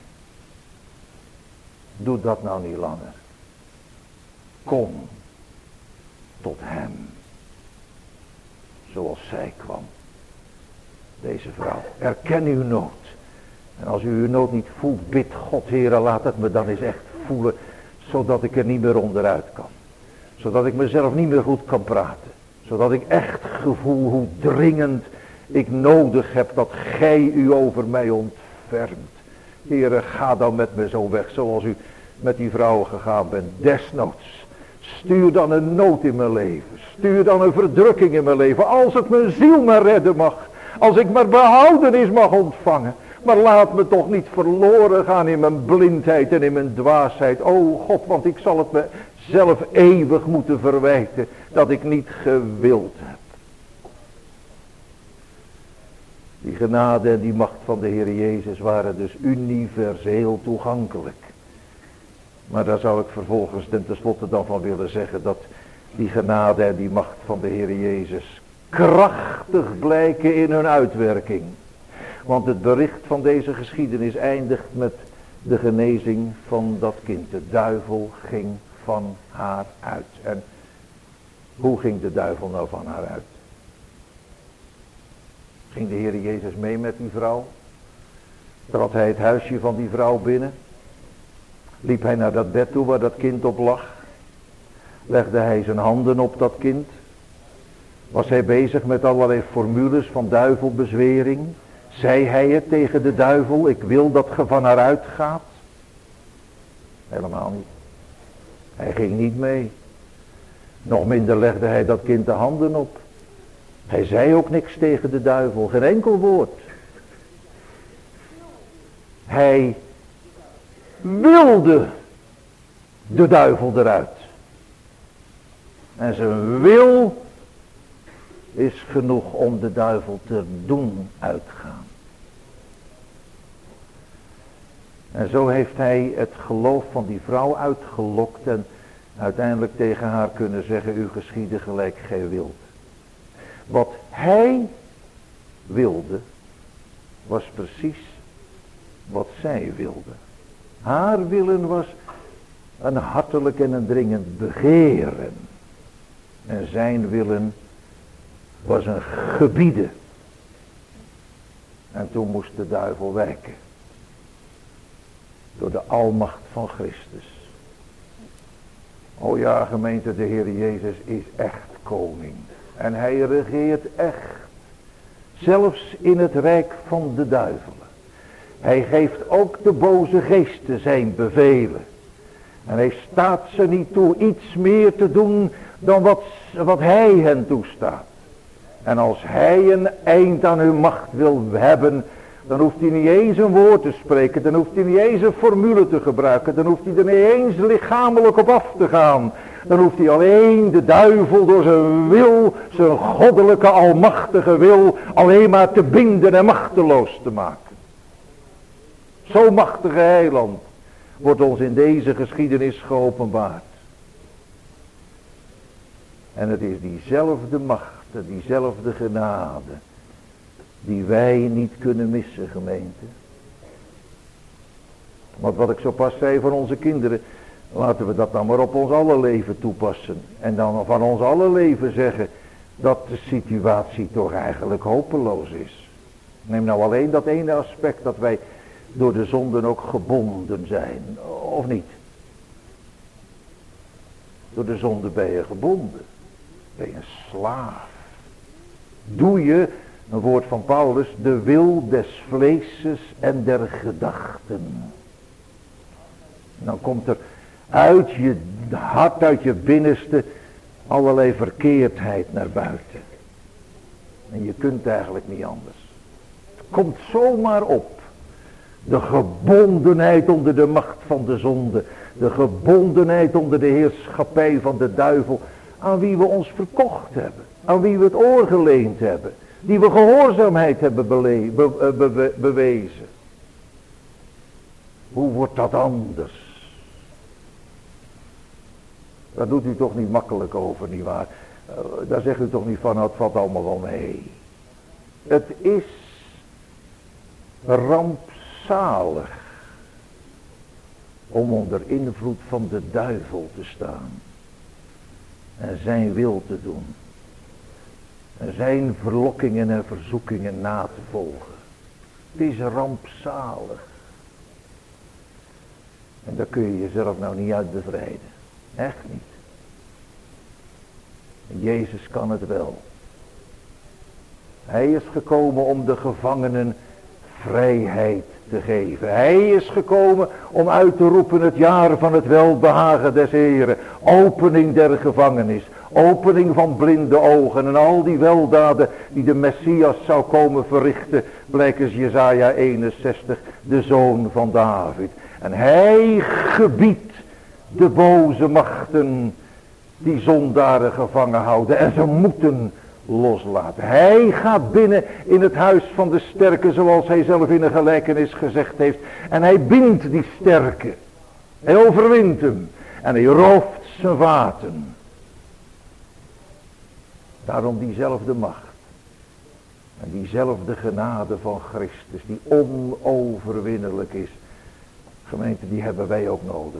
Doe dat nou niet langer. Kom tot hem. Zoals zij kwam. Deze vrouw. Erken uw nood. En als u uw nood niet voelt, bid God, Heere, laat het me dan eens echt voelen. Zodat ik er niet meer onderuit kan. Zodat ik mezelf niet meer goed kan praten. Zodat ik echt gevoel hoe dringend ik nodig heb dat gij u over mij ontfermt. Heere, ga dan met me zo weg zoals u met die vrouw gegaan bent. Desnoods. Stuur dan een nood in mijn leven. Stuur dan een verdrukking in mijn leven. Als het mijn ziel maar redden mag. Als ik maar behoudenis mag ontvangen. Maar laat me toch niet verloren gaan in mijn blindheid en in mijn dwaasheid. O God, want ik zal het mezelf eeuwig moeten verwijten dat ik niet gewild heb. Die genade en die macht van de Heer Jezus waren dus universeel toegankelijk. Maar daar zou ik vervolgens tenslotte dan van willen zeggen dat die genade en die macht van de Heer Jezus krachtig blijken in hun uitwerking. Want het bericht van deze geschiedenis eindigt met de genezing van dat kind. De duivel ging van haar uit. En hoe ging de duivel nou van haar uit? Ging de Heer Jezus mee met die vrouw? Trad hij het huisje van die vrouw binnen? Liep hij naar dat bed toe waar dat kind op lag? Legde hij zijn handen op dat kind? Was hij bezig met allerlei formules van duivelbezwering? Zei hij het tegen de duivel, ik wil dat ge van haar uitgaat? Helemaal niet. Hij ging niet mee. Nog minder legde hij dat kind de handen op. Hij zei ook niks tegen de duivel, geen enkel woord. Hij wilde de duivel eruit. En zijn wil is genoeg om de duivel te doen uitgaan. En zo heeft hij het geloof van die vrouw uitgelokt en uiteindelijk tegen haar kunnen zeggen, u geschiedde gelijk gij wilt. Wat hij wilde, was precies wat zij wilde. Haar willen was een hartelijk en een dringend begeren. En zijn willen was een gebieden. En toen moest de duivel wijken. Door de almacht van Christus. O ja, gemeente, de Heer Jezus is echt koning. En hij regeert echt. Zelfs in het rijk van de duivelen. Hij geeft ook de boze geesten zijn bevelen. En hij staat ze niet toe iets meer te doen dan wat hij hen toestaat. En als hij een eind aan hun macht wil hebben, dan hoeft hij niet eens een woord te spreken. Dan hoeft hij niet eens een formule te gebruiken. Dan hoeft hij er niet eens lichamelijk op af te gaan. Dan hoeft hij alleen de duivel door zijn wil, zijn goddelijke almachtige wil, alleen maar te binden en machteloos te maken. Zo machtige heiland. wordt ons in deze geschiedenis geopenbaard. En het is diezelfde macht, diezelfde genade, die wij niet kunnen missen, gemeente. Want wat ik zo pas zei van onze kinderen, laten we dat dan maar op ons alle leven toepassen. En dan van ons alle leven zeggen dat de situatie toch eigenlijk hopeloos is. Neem nou alleen dat ene aspect dat wij door de zonden ook gebonden zijn, of niet? Door de zonde ben je gebonden. Ben je een slaaf. Doe je, een woord van Paulus, de wil des vleeses en der gedachten. En dan komt er uit je hart, uit je binnenste, allerlei verkeerdheid naar buiten. En je kunt eigenlijk niet anders. Het komt zomaar op. De gebondenheid onder de macht van de zonde. De gebondenheid onder de heerschappij van de duivel. Aan wie we ons verkocht hebben. Aan wie we het oor geleend hebben. Die we gehoorzaamheid hebben bewezen. Hoe wordt dat anders? Daar doet u toch niet makkelijk over, nietwaar? Daar zegt u toch niet van, het valt allemaal wel mee. Het is rampzalig om onder invloed van de duivel te staan. En zijn wil te doen. En zijn verlokkingen en verzoekingen na te volgen. Het is rampzalig. En daar kun je jezelf nou niet uit bevrijden. Echt niet. Jezus kan het wel. Hij is gekomen om de gevangenen vrijheid te geven. Hij is gekomen om uit te roepen het jaar van het welbehagen des Heren. Opening der gevangenis. Opening van blinde ogen. En al die weldaden die de Messias zou komen verrichten. Blijkens Jesaja 61, de zoon van David. En hij gebiedt de boze machten die zondaren gevangen houden. En ze moeten loslaten. Hij gaat binnen in het huis van de sterke, zoals hij zelf in een gelijkenis gezegd heeft. En hij bindt die sterke. Hij overwint hem. En hij rooft zijn vaten. Daarom diezelfde macht. En diezelfde genade van Christus, die onoverwinnelijk is. Gemeente, die hebben wij ook nodig.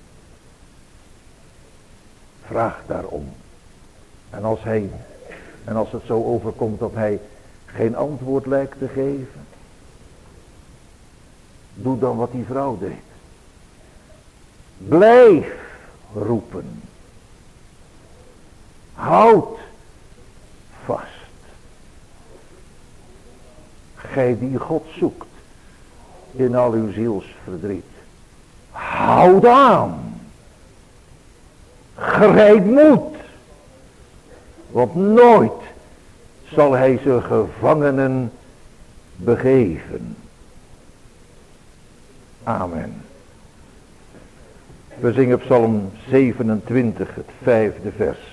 Vraag daarom. En als het zo overkomt dat hij geen antwoord lijkt te geven. Doe dan wat die vrouw deed. Blijf roepen. Houd vast. Gij die God zoekt in al uw zielsverdriet. Houd aan. Grijp moed. Want nooit zal hij zijn gevangenen begeven. Amen. We zingen Psalm 27, het 5e vers.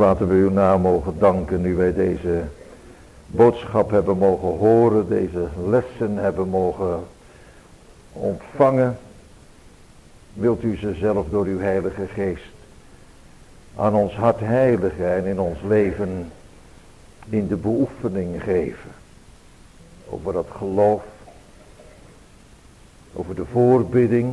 laten we uw naam mogen danken nu wij deze boodschap hebben mogen horen, deze lessen hebben mogen ontvangen. Wilt u ze zelf door uw heilige geest aan ons hart heiligen en in ons leven in de beoefening geven. Over dat geloof, over de voorbidding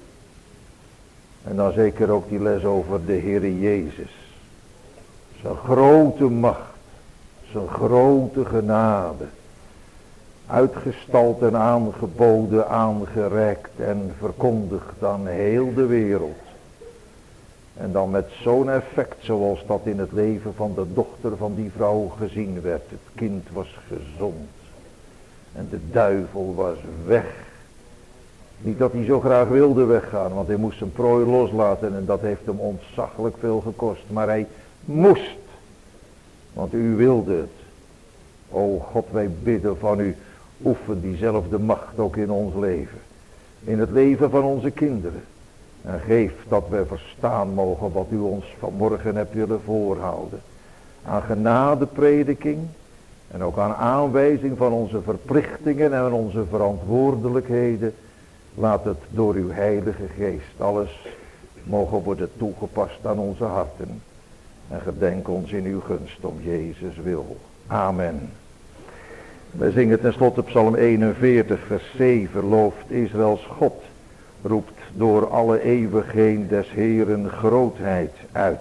en dan zeker ook die les over de Heere Jezus. Zijn grote macht, zijn grote genade, uitgestald en aangeboden, aangereikt en verkondigd aan heel de wereld. En dan met zo'n effect zoals dat in het leven van de dochter van die vrouw gezien werd. Het kind was gezond en de duivel was weg. Niet dat hij zo graag wilde weggaan, want hij moest zijn prooi loslaten en dat heeft hem ontzaglijk veel gekost. Maar hij moest, want u wilde het. O God, wij bidden van u, oefen diezelfde macht ook in ons leven. In het leven van onze kinderen. En geef dat wij verstaan mogen wat u ons vanmorgen hebt willen voorhouden. Aan genadeprediking en ook aan aanwijzing van onze verplichtingen en onze verantwoordelijkheden. Laat het door uw heilige geest alles mogen worden toegepast aan onze harten. En gedenk ons in uw gunst om Jezus wil. Amen. Wij zingen tenslotte Psalm 41 vers 7. Looft Israëls God, roept door alle eeuwig heen des Heeren grootheid uit.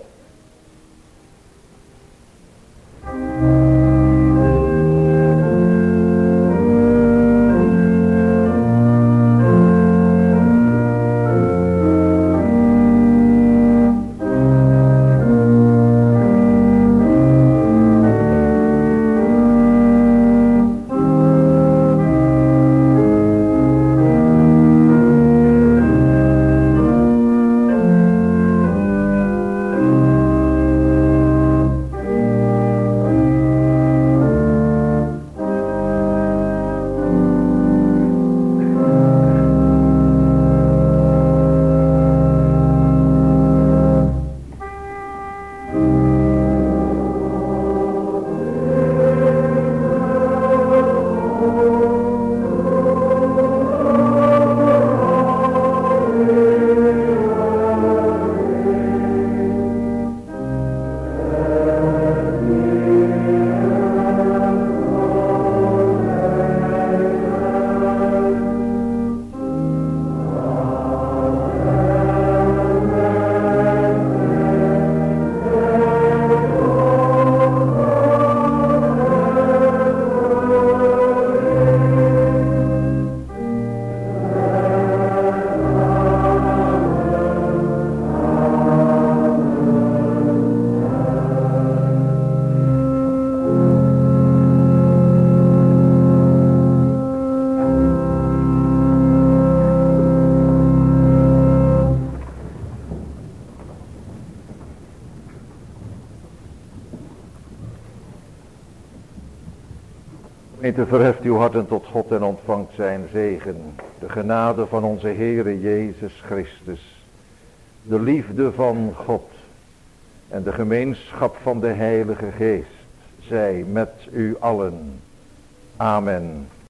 Gemeente, verheft uw harten tot God en ontvangt zijn zegen. De genade van onze Heere Jezus Christus. De liefde van God. En de gemeenschap van de Heilige Geest. Zij met u allen. Amen.